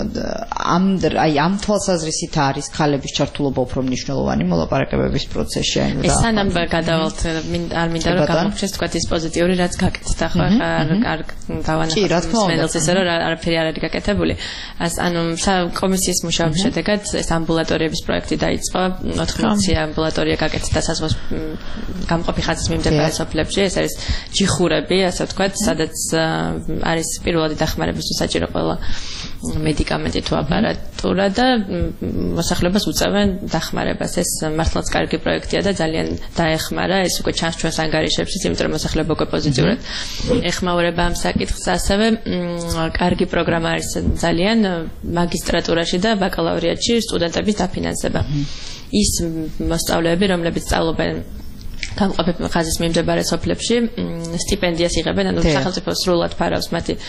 ამ თვალსაზრისით არის ქალების ჩართულობა უფრო მნიშვნელოვანი მოლაპარაკებების პროცესში აი ეს სანამ გადავალთ არ მინდა რომ გამოგჩეს თქვათ ის პოზიტიური რაც გაკეთდა ხო არ დავანახავთ ისე რომ არაფერი არ არის გაკეთებული ანუ კომისიის მუშაობის შედეგად ეს ამბულატორიების პროექტი დაიწყო 80 ამბულატორია გაკეთდა საზღვაოს გამყოფი ხაზის მიმდებარე სოფლებში ეს არის ჯიხურები ასე ვთქვათ სადაც არის პირველადი დახმარებისთვის საჭირო ყველა მედიკამენტი თუ აპარატურა და მოსახლეობას უწევენ დახმარებას ეს მართლაც კარგი პროექტია და ძალიან დაეხმარა ეს უკვე ჩანს ჩვენს ანგარიშებში იმიტომ რომ მოსახლეობა უკვე პოზიტიურად ეხმაურება ამ საკითხს ასევე კარგი პროგრამა არის ძალიან მაგისტრატურაში და ბაკალავრიატში სტუდენტების დაფინანსება ის მოსწავლეები რომლებიც სწავლობენ გამყოფი ხაზის მიმდებარე სოფლებში სტიპენდიას იღებენ ანუ სახელმწიფო სრულად ფარავს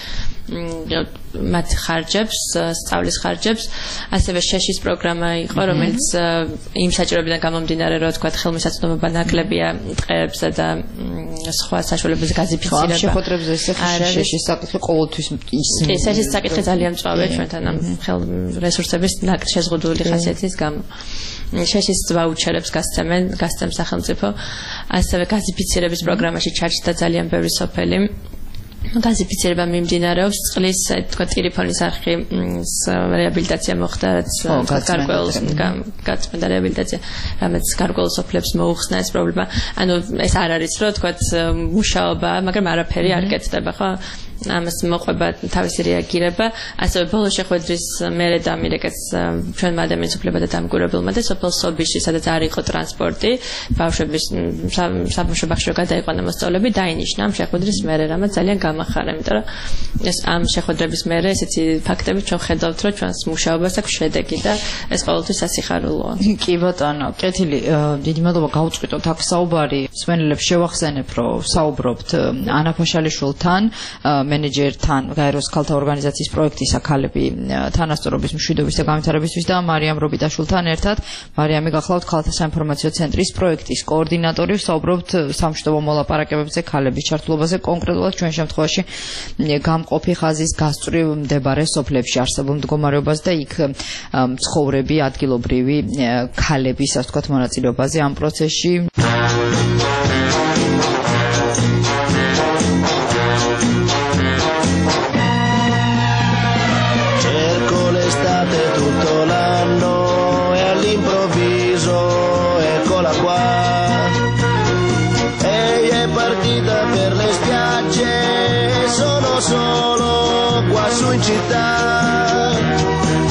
მათ ხარჯებს სწავლის ხარჯებს ასევე შეშის პროგრამა იყო რომელიც იმ საჭიროებიდან გამომდინარე რომ თქვა ხელმისაწვდომობა ნაკლებია ტყეებზე და სხვა საშუალებებზე გაზიფიცირება შეხვედრებზე შეშის საკითხი ყოველთვის ის შეშის საკითხი ძალიან მწვავეა ჩვენთან ამ ხელ რესურსების შეზღუდული ხასიათის გამო შეშის ვაუჩერებს გასცემ სახელმწიფო ასევე გაზიფიცირების პროგრამაში ჩაჭდა ძალიან ბევრი სოფელი გაზიფიცირება მიმდინარეობს წყლის თქვა ტირიფონის არხი რეაბილიტაცია მოხდა გარკვეულ გაწმენდა რეაბილიტაცია რამაც გარკვეულ სოფლებს მოუხსნა ეს პრობლემა ანუ ეს არ არის რომ თქვა მუშაობა მაგრამ არაფერი არ კეთდება ხო ამას მოყვება თავისი რეაგირება ასევე ბოლო შეხვედრის მერე დამირეკეს ჩვენმა ადამიანის უფლებათა და დამკვირვებელმა და სოფელ სობიში სადაც არ იყო ტრანსპორტი ბავშვების საბავშვო ბაღში გადაიყვანა მოსწავლეები დაინიშნა ამ შეხვედრის მერე რამაც ძალიან გამახარა იმიტომ რომ ეს ამ შეხვედრების მერე ესეთი ფაქტები ჩვენ ხედავთ რომ ჩვენს მუშაობას აქვს შედეგი და ეს ყოველთვის სასიხარულოა კი ბატონო კეთილი დიდი მადლობა გავუწყვიტოთ აქ საუბარი მსმენელებს შევახსენებ რომ საუბრობთ ანა ფაშალიშვილთან მენეჯერთან გაეროს ქალთა ორგანიზაციის პროექტისა ქალები თანასწორობის მშვიდობის და განვითარებისთვის და მარიამ რობიტაშვილთან ერთად მარიამი გახლავთ ქალთა საინფორმაციო ცენტრის პროექტის კოორდინატორი საუბრობთ სამშვიდობო მოლაპარაკებებზე ქალების ჩართულობაზე კონკრეტულად ჩვენ შემთხვევაში გამყოფი ხაზის გასწვრივ მდებარე სოფლებში არსებულ მდგომარეობას და იქ მცხოვრები ადგილობრივი ქალების ასე ვთქვათ მონაწილეობაზე ამ პროცესში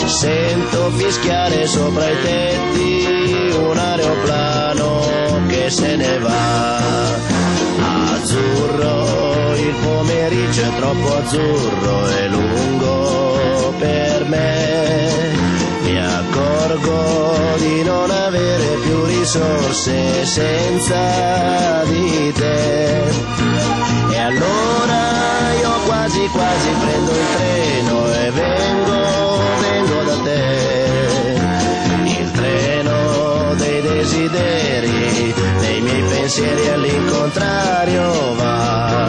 Sento fischiare sopra i tetti un aeroplano che se ne va. Azzurro, il pomeriggio è troppo azzurro e lungo per me. Mi accorgo di non avere più risorse senza di te. E allora io quasi prendo il treno e vengo da te. Il treno dei desideri, dei miei pensieri all'incontrario va.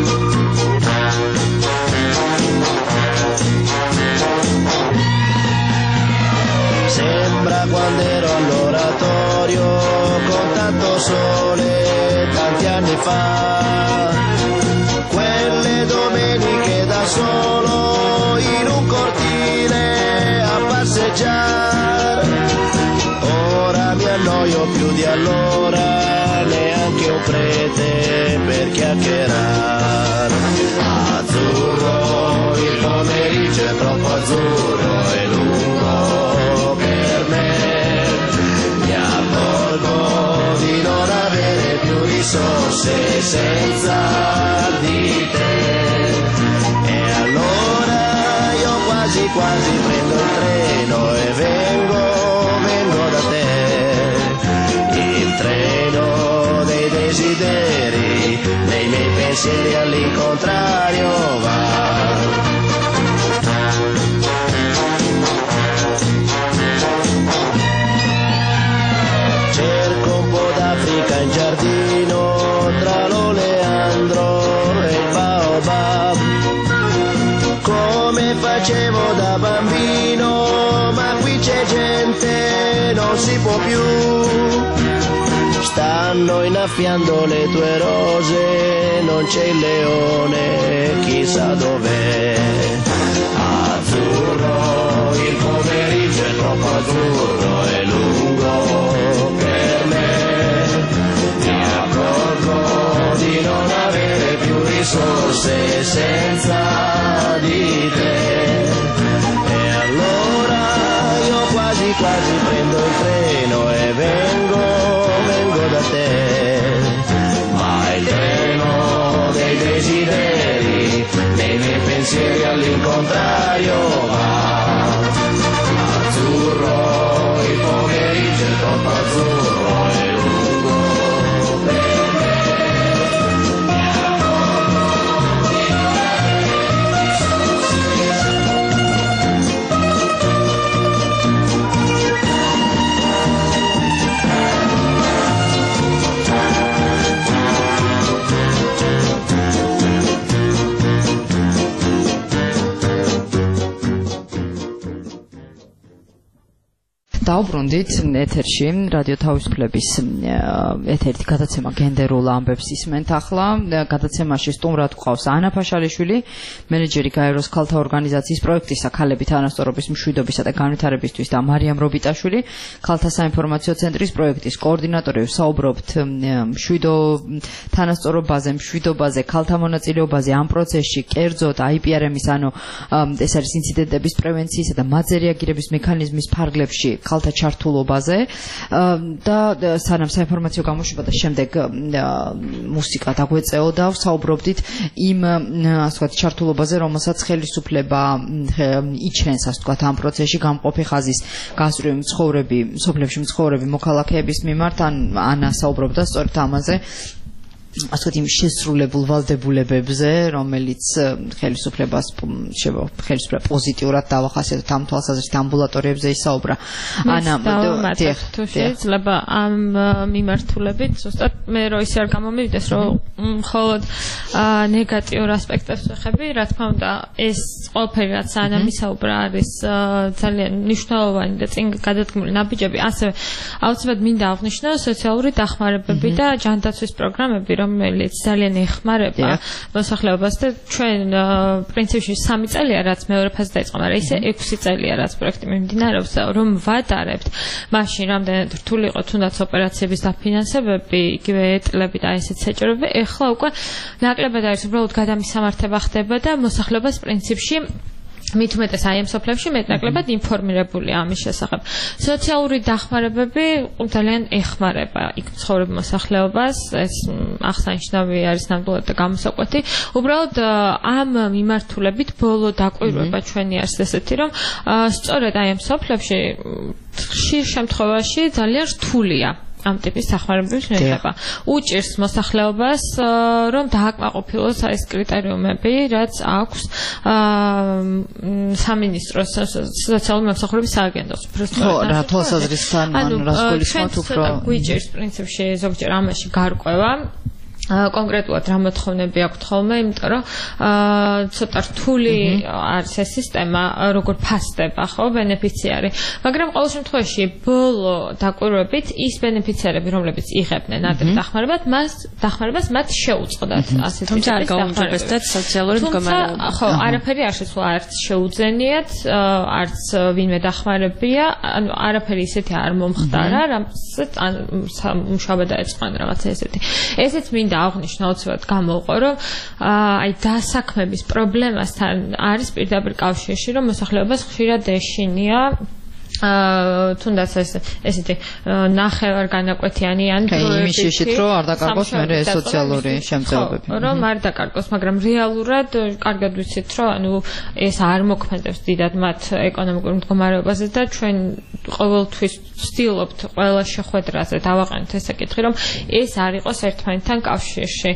Sembra quando ero all'oratorio con tanto sole tanti anni fa, quelle domeniche da solo in un cortile a passeggiare. Ora mi annoio più di allora, neanche un prete per chiacchierare. Azzurro, il pomeriggio è troppo azzurro e lungo per me. Mi accorgo di non avere più risorse senza di te. E allora io quasi prendo il treno e vengo da te. Il treno dei desideri, dei miei pensieri all'incontrario va. Cerco un po' d'Africa in giardino tra l'oleandro e il baobab, come facevo da bambino, ma qui c'è gente, non si può più. Stanno innaffiando le tue rose, non c'è il leone, chissà dov'è. Azzurro, il pomeriggio è troppo azzurro e lungo per me. Mi accorgo di non avere più risorse senza di te. E allora io quasi prendo il treno e vengo da te. Ma il treno dei desideri, dei miei pensieri all'incontrario va. Azzurro, il pomeriggio è troppo azzurro e lungo per me. Mi accorgo di non avere დავბრუნდით ეთერში რადიო თავისუფლების ეთერით გადაცემა გენდერულ ამბებს ისმენთ ახლა. გადაცემაში სტუმრად გვყავს ანა ფაშალიშვილი, მენეჯერი გაეროს ქალთა ორგანიზაციის პროექტისა ქალები თანასწორობის მშვიდობისა და განვითარებისთვის და მარიამ რობიტაშვილი, ქალთა საინფორმაციო ცენტრის პროექტის კოორდინატორი. ვსაუბრობთ მშვიდო თანასწორობაზე, მშვიდობაზე, ქალთა მონაწილეობაზე ამ პროცესში, კერძოდ IPRM-ის, ანუ ეს არის ინციდენტების პრევენციისა და მათზე რეაგირების მექანიზმის ფარგლებში ქალთა ჩართულობაზე და სანამ საინფორმაციო გამოშვება და შემდეგ მუსიკა დაგვეწეოდა, ვსაუბრობდით იმ ასე ვთქვათ ჩართულობაზე, რომელსაც ხელისუფლება იჩენს ასე ვთქვათ ამ პროცესში გამყოფი ხაზის გასწვრივი მცხოვრები, სოფლებში მცხოვრები მოქალაქეების მიმართ. ანა საუბრობდა სწორედ ამაზე, ასე ვთქვათ, იმ შესრულებულ ვალდებულებებზე, რომელიც ხელისუფლებას ხელისუფლება პოზიტიურად დავახასიათოთ ამ თვალსაზრისით ამბულატორიებზე ისაუბრა. ანა, თუ შეიძლება ამ მიმართულებით, ზუსტად მე რო ისე არ გამომივიდეს, რომ მხოლოდ ნეგატიურ ასპექტებს ვეხები, რა თქმა უნდა, ეს ყველაფერი რაც ანა მისაუბრა არის ძალიან მნიშვნელოვანი და წინ გადადგმული ნაბიჯები. ასევე აუცილებლად მინდა აღნიშნო სოციალური დახმარებები და ჯანდაცვის პროგრამები, რომელიც ძალიან ეხმარება მოსახლეობას და ჩვენ პრინციპში 3 წელია რაც მეორე ფაზა დაიწყო, მაგრამ ისე 6 წელია რაც პროექტი მიმდინარეობს და რომ ვატარებთ, მაშინ რამდენად რთული იყო თუნდაც ოპერაციების დაფინანსებები, იგივე ეტლები და ესეც საჭიროები, ეხლა უკვე ნაკლებად არის უბრალოდ გადამისამართება ხდება და მოსახლეობას პრინციპში მით უმეტეს აი ამ სოფლებში მეტნაკლებად ინფორმირებულია ამის შესახებ. სოციალური დახმარებები ძალიან ეხმარება იქ მცხოვრებ მოსახლეობას, ეს აღსანიშნავი არის ნამდვილად და გამოსაკვეთი. უბრალოდ ამ მიმართულებით ბოლო დაკვირვება ჩვენი არის ესეთი, რომ სწორედ აი ამ სოფლებში ხშირ შემთხვევაში ძალიან რთულია ამ ტიპის დახმარებების მიღება. უჭირს მოსახლეობას, რომ დააკმაყოფილოს ეს კრიტერიუმები, რაც აქვს სამინისტროს სოციალური მომსახურების სააგენტოს. ხო, რა თვალსაზრისთან ან რას გულისხმობთ უფრო? გვიჭირს პრინციპში ზოგჯერ ამაში გარკვევა. კონკრეტულად რა მოთხოვნები აქვთ ხოლმე, იმიტომ რომ ცოტა რთული არის ეს სისტემა, როგორ ფასდება, ხო, ბენეფიციარი. მაგრამ ყოველ შემთხვევაში ბოლო დაკვირვებით ის ბენეფიციარები, რომლებიც იღებდნენ ადრე დახმარებას, მათ შეუწყდათ ასეთი თუმცა არ გაუმჯობესდათ სოციალური მდგომარეობა. ხო, არაფერი არ შეცვლა, არც შეუძენიათ, არც ვინმე დახმარებია, ანუ არაფერი ისეთი არ მომხდარა, რამაც მუშაობა დაეწყო რაღაცა ესეთი. ესეც მინდა აღნიშნო უცბად გამოვყო, რომ აი დასაქმების პრობლემასთან არის პირდაპირ კავშირში, რომ მოსახლეობას ხშირად ეშინია თუნდაც ესეთი ნახევარ განაკვეთიანი ან იმიშიშით რომ არ დაკარგოს მე ეს სოციალური შემწეობები. რომ არ დაკარგოს, მაგრამ რეალურად კარგად ვიცით, რომ ანუ ეს არ მოქმედებს დიდად მათ ეკონომიკურ მდგომარეობაზე და ჩვენ ყოველთვის ვცდილობთ ყველა შეხვედრაზე დავაყენოთ ეს საკითხი, რომ ეს არ იყოს ერთმანეთთან კავშირში.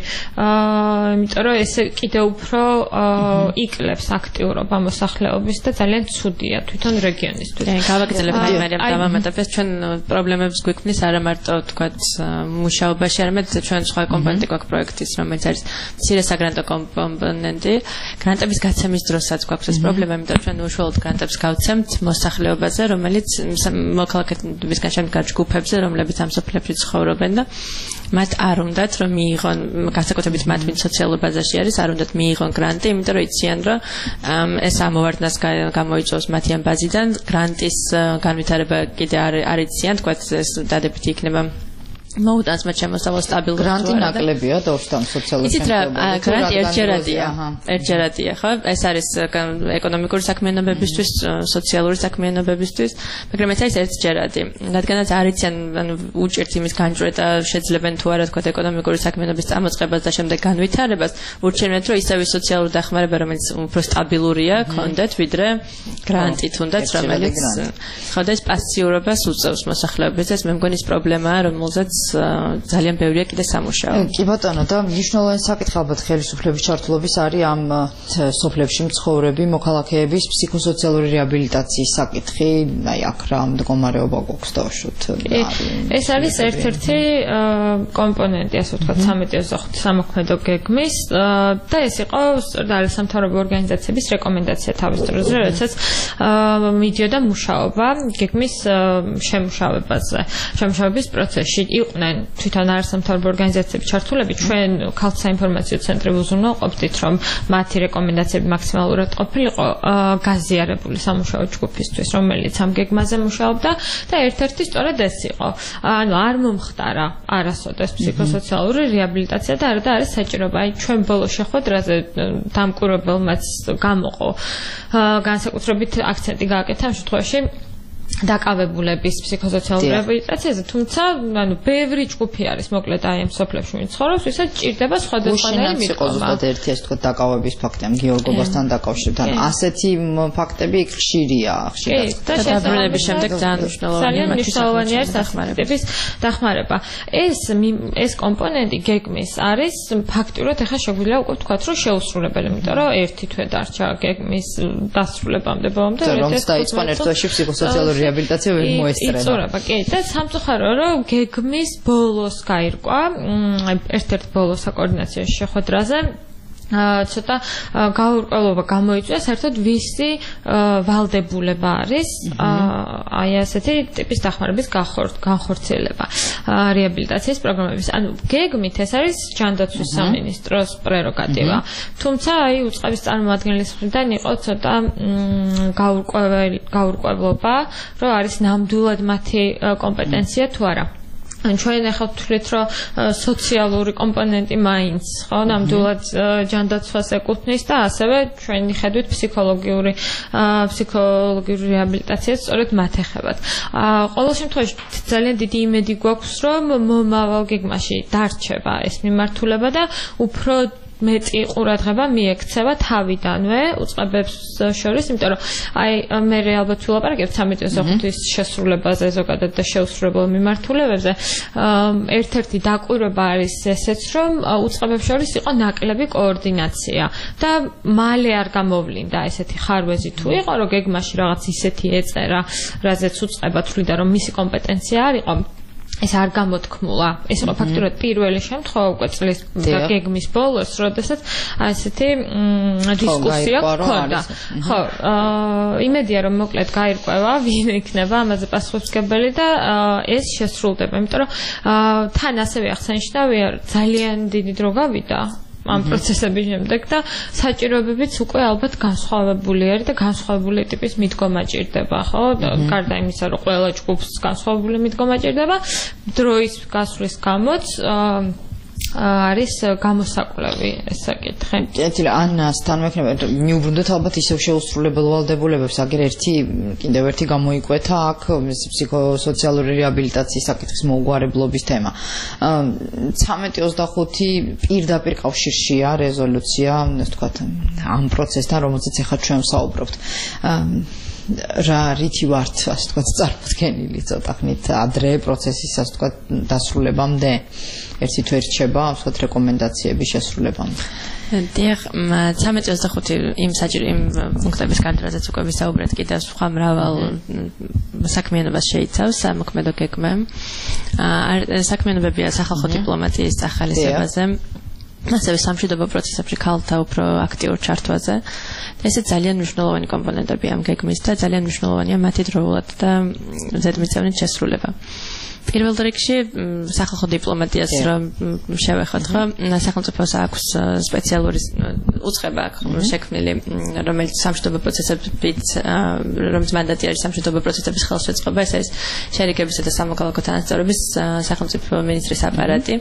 იმიტომ რომ ეს კიდევ უფრო იკლებს აქტიურობა მოსახლეობის და ძალიან ცუდია თვითონ რეგიონისთვის. დავამატებთ ჩვენ პრობლემებს გვიქმნის არა მარტო თქვათ მუშაობაში, არამედ ჩვენ სხვა კომპონენტი გვაქვს პროექტის, რომელიც არის მცირე საგრანტო კომპონენტი. გრანტების გაცემის დროსაც გვაქვს ეს პრობლემა, იმიტომ რომ ჩვენ უშუალოდ გრანტებს გავცემთ მოსახლეობაზე, რომელიც მოქალაქეებისგან შემდგარ ჯგუფებზე, რომლებიც ამ სოფლებში ცხოვრობენ და მათ არ უნდათ რომ მიიღონ, განსაკუთრებით მათ ვინც სოციალურ ბაზაში არის, არ უნდათ მიიღონ გრანტი, იმიტომ რომ იციან რომ ეს ამოვარდნას გამოიწვევს მათი ამ ბაზიდან, გრანტის განვითარება კიდე არ იციან, თქვათ ეს დადებითი იქნება მოუტანს მათ შემოსავალ სტაბილურობას. გრანტი ნაკლებია დორსთან სოციალურ შემთხვევაში. გრანტი ერთჯერადია, ხო? ეს არის ეკონომიკური საქმიანობებისთვის, სოციალური საქმიანობებისთვის, მაგრამ ეს არის ერთჯერადი. რადგანაც არ იციან, ანუ უჭირთ იმის განჭვრეტა, შეძლებენ თუ არა თქვათ ეკონომიკური საქმიანობის წამოწყებას და შემდეგ განვითარებას, ურჩევნეთ რომ ისევ სოციალური დახმარება, რომელიც უფრო სტაბილურია, კონდეთ, ვიდრე გრანტი თუნდაც, რომელიც ხო და ეს პასიურობას უწევს მოსახლეობაზე. ეს მე მგონი ის პრობლემაა, რომელზეც ძალიან ბევრია კიდე სამუშაო. კი ბატონო, და მნიშვნელოვანი საკითხი ალბათ ხელისუფლების ჩართულობის არის ამ სოფლებში მცხოვრები მოქალაქეების ფსიქოსოციალური რეაბილიტაციის საკითხი. აი აქ რა მდგომარეობა გვაქვს დავუშვათ. ეს არის ერთ-ერთი კომპონენტი, ასე ვთქვათ, სამოქმედო გეგმის და ეს იყო სამთავრობო ორგანიზაციების რეკომენდაცია თავის დროზე, როდესაც მიდიოდა მუშაობა გეგმის შემუშავების პროცესში. იყვნენ თვითონ არასამთავრობო ორგანიზაციების ჩართულები, ჩვენ ქალთა საინფორმაციო ცენტრი უზრუნველყოფდით, რომ მათი რეკომენდაციები მაქსიმალურად ყოფილიყო გაზიარებული სამუშაო ჯგუფისთვის, რომელიც ამ გეგმაზე მუშაობდა და ერთ-ერთი სწორედ ეს იყო. ანუ არ მომხდარა არასოდეს ფსიქოსოციალური რეაბილიტაცია და არა და არის საჭიროება. აი ჩვენ ბოლო შეხვედრაზე დამკვირვებელმაც გამოყო განსაკუთრებით აქცენტი გააკეთა ამ შემთხვევაში დაკავებულების ფსიქოსოციალურ რეაბილიტაციაზე, თუმცა ანუ ბევრი ჯგუფი არის მოკლედ აი ამ სოფლებში ვინც ცხოვრობს, ვისაც ჭირდება სხვადასხვანაირი მიდგომა. ზუსტად ერთი ასე თქვა დაკავების ფაქტი ამ გეორგობასთან დაკავშირებთან. ასეთი ფაქტები ხშირია, ხშირად. და დაბრუნების შემდეგ ძალიან მნიშვნელოვანია ეს დახმარება. ეს კომპონენტი გეგმის არის ფაქტურად ახლა შეგვიძლია უკვე ვთქვათ, რომ შეუსრულებელი, იმიტომ რომ ერთი თვე დარჩა გეგმის დასრულებამდე ბოლომდე. რომც დაიწყო ერთ თვეში ფსიქოსოციალური რეაბილიტაცია ვერ მოესწრება. იწურება, კი. და სამწუხაროა, რომ გეგმის ბოლოს გაირკვა, ერთ-ერთ ბოლოს საკოორდინაციო შეხვედრაზე ცოტა გაურკვევლობა გამოიწვია, საერთოდ ვისი ვალდებულება არის აი ასეთი ტიპის დახმარების განხორციელება რეაბილიტაციის პროგრამების. ანუ გეგმით ეს არის ჯანდაცვის სამინისტროს პრეროგატივა. თუმცა აი უწყების წარმომადგენლის მხრიდან იყო ცოტა გაურკვევლობა, რომ არის ნამდვილად მათი კომპეტენცია თუ არა. ჩვენ ახლა ვთვლით, რომ სოციალური კომპონენტი მაინც, ხო, ნამდვილად ჯანდაცვას ეკუთვნის და ასევე ჩვენი ხედვით ფსიქოლოგიური რეაბილიტაციაც სწორედ მათ ეხებათ. ყოველ შემთხვევაში ძალიან დიდი იმედი გვაქვს, რომ მომავალ გეგმაში დარჩება ეს მიმართულება და უფრო მეტი ყურადღება მიექცევა თავიდანვე უწყებებს შორის, იმიტომ რომ მე ალბათ ვილაპარაკებ 13-ის შესრულებაზე ზოგადად და შეუსრულებელ მიმართულებებზე. ერთ-ერთი დაკვირვება არის ესეც, რომ უწყებებს შორის იყო ნაკლები კოორდინაცია და მალე არ გამოვლინდა ესეთი ხარვეზი თუ იყო, რომ გეგმაში რაღაც ისეთი ეწერა, რაზეც უწყება თვლიდა, რომ მისი კომპეტენცია არ იყო. ეს არ გამოთქმულა. ეს იყო ფაქტურად პირველი შემთხვევა უკვე წლის გეგმის ბოლოს, როდესაც ესეთი დისკუსია ჰქონდა. ხო, იმედია რომ მოკლედ გაირკვევა, ვინ იქნება ამაზე პასუხისმგებელი და ეს შესრულდება, იმიტომ რომ თან ასევე აღსანიშნავია, ძალიან დიდი დრო გავიდა ამ პროცესების შემდეგ და საჭიროებებიც უკვე ალბათ განსხვავებული არის და განსხვავებული ტიპის მიდგომა ჭირდება, ხო? გარდა იმისა, რომ ყველა ჯგუფს განსხვავებული მიდგომა ჭირდება, დროის გასვლის გამოც არის გამოსაკვლევი ეს საკითხი. კეთილი, ანასთან მექნება მიუბრუნდეთ ალბათ ისევ შეუსრულებელ ვალდებულებებს, აგერ კიდევ ერთი გამოიკვეთა აქ ფსიქოსოციალური რეაბილიტაციის საკითხის მოუგვარებლობის თემა. 1325 პირდაპირ კავშირშია რეზოლუცია, ასე ვთქვათ, ამ პროცესთან, რომელზეც ახლა ჩვენ ვსაუბრობთ. რა რითი ვართ, ასე ვთქვათ, წარმოდგენილი ცოტა ხნით ადრე პროცესის, ასე ვთქვათ, დასრულებამდე. ერთი თუ ერთება, ასე ვთქვათ, რეკომენდაციების შესრულებამდე. დიახ, 13-25 იმ პუნქტების განდრაზეც უკვე ვისაუბრეთ, კიდევ სხვა მრავალ საქმიანობას შეიცავს სამოქმედო გეგმა. საქმიანობებია სახალხო დიპლომატიის ახალისებაზე, ასევე სამშვიდობო პროცესებში ქალთა უფრო აქტიურ ჩართვაზე. ესე ძალიან მნიშვნელოვანი კომპონენტები ამ გეგმის და ძალიან მნიშვნელოვანია მათი დროულად და ზედმიწევნით შესრულება. პირველ რიგში სახალხო დიპლომატიას რომ შევეხოთ, ხო, სახელმწიფოს აქვს სპეციალური უწყება შექმნილი, რომელიც სამშვიდობო პროცესებით, რომლის მანდატი არის სამშვიდობო პროცესების ხელშეწყობა, ეს არის შერიგებისა და სამოქალაქო თანასწორობის სახელმწიფო მინისტრის აპარატი.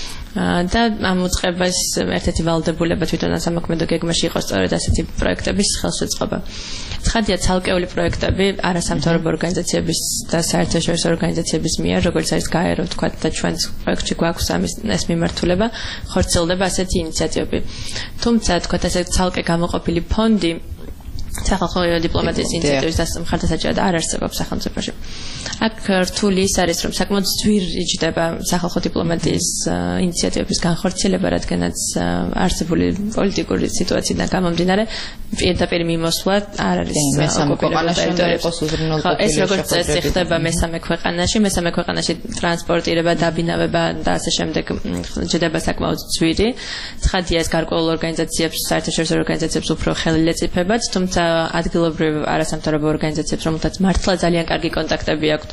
და ამ უწყებას ერთ-ერთი ვალდებულება თვითონ სამოქმედო გეგმაში იყო სწორედ ასეთი პროექტების ხელშეწყობა. ცხადია, ცალკეული პროექტები არასამთავრობო ორგანიზაციების და საერთაშორისო ორგანიზაციების მიერ, როგორც არის გაერო, ვთქვათ, და ჩვენს პროექტში გვაქვს ეს მიმართულება, ხორციელდება ასეთი ინიციატივები. თუმცა, ვთქვათ, ესე ცალკე გამოყოფილი ფონდი სახალხო დიპლომატიის ინსტიტუტის მხარდასაჭერად არ არსებობს სახელმწიფოში. აქ რთული ის არის, რომ საკმაოდ ძვირ იჯდება სახალხო დიპლომატიის ინიციატივების განხორციელება, რადგანაც არსებული პოლიტიკური სიტუაციიდან გამომდინარე, პირდაპირ მიმოსვლა არ არის ოკუპირებულ ტერიტორიებში. ეს როგორც წესი ხდება მესამე ქვეყანაში ტრანსპორტირება, დაბინავება და ასე შემდეგ ჯდება საკმაოდ ძვირი. ცხადია, ეს გარკვეულ ორგანიზაციებს, საერთაშორისო ორგანიზაციებს უფრო ხელი ეწიფებათ, თუმცა ადგილობრივ არასამთავრობო ორგანიზაციებს, რომელთაც მართლა ძალიან კარგი კონტაქტები აქვთ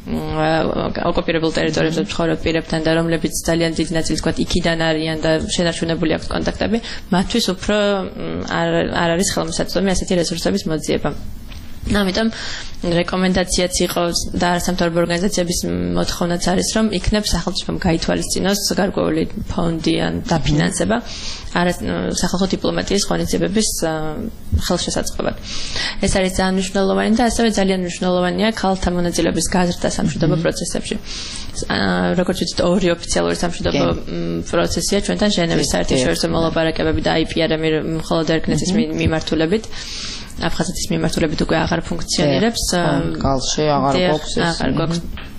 ოკუპირებულ ტერიტორიებზე მცხოვრებ პირებთან და რომლებიც ძალიან დიდი ნაწილი თქვათ იქიდან არიან და შენარჩუნებული აქვთ კონტაქტები, მათთვის უფრო არ არის ხელმისაწვდომი ასეთი რესურსების მოძიება. ამიტომ რეკომენდაციაც იყო და არასამთავრობო ორგანიზაციების მოთხოვნაც არის, რომ იქნებ სახელმწიფომ გაითვალისწინოს გარკვეული ფონდი ან დაფინანსება სახალხო დიპლომატიის ღონისძიებების ხელშესაწყობად. ეს არის ძალიან მნიშვნელოვანი და ასევე ძალიან მნიშვნელოვანია ქალთა მონაწილეობის გაზრდა სამშვიდობო პროცესებში. როგორც ვიცით, ორი ოფიციალური სამშვიდობო პროცესია ჩვენთან ჟენევის საერთაშორისო მოლაპარაკებები და IPRM მხოლოდ ერკნესის მიმართულებით. აფხაზეთის მიმართულებით უკვე აღარ ფუნქციონირებს. კალში აღარ გვაქვს.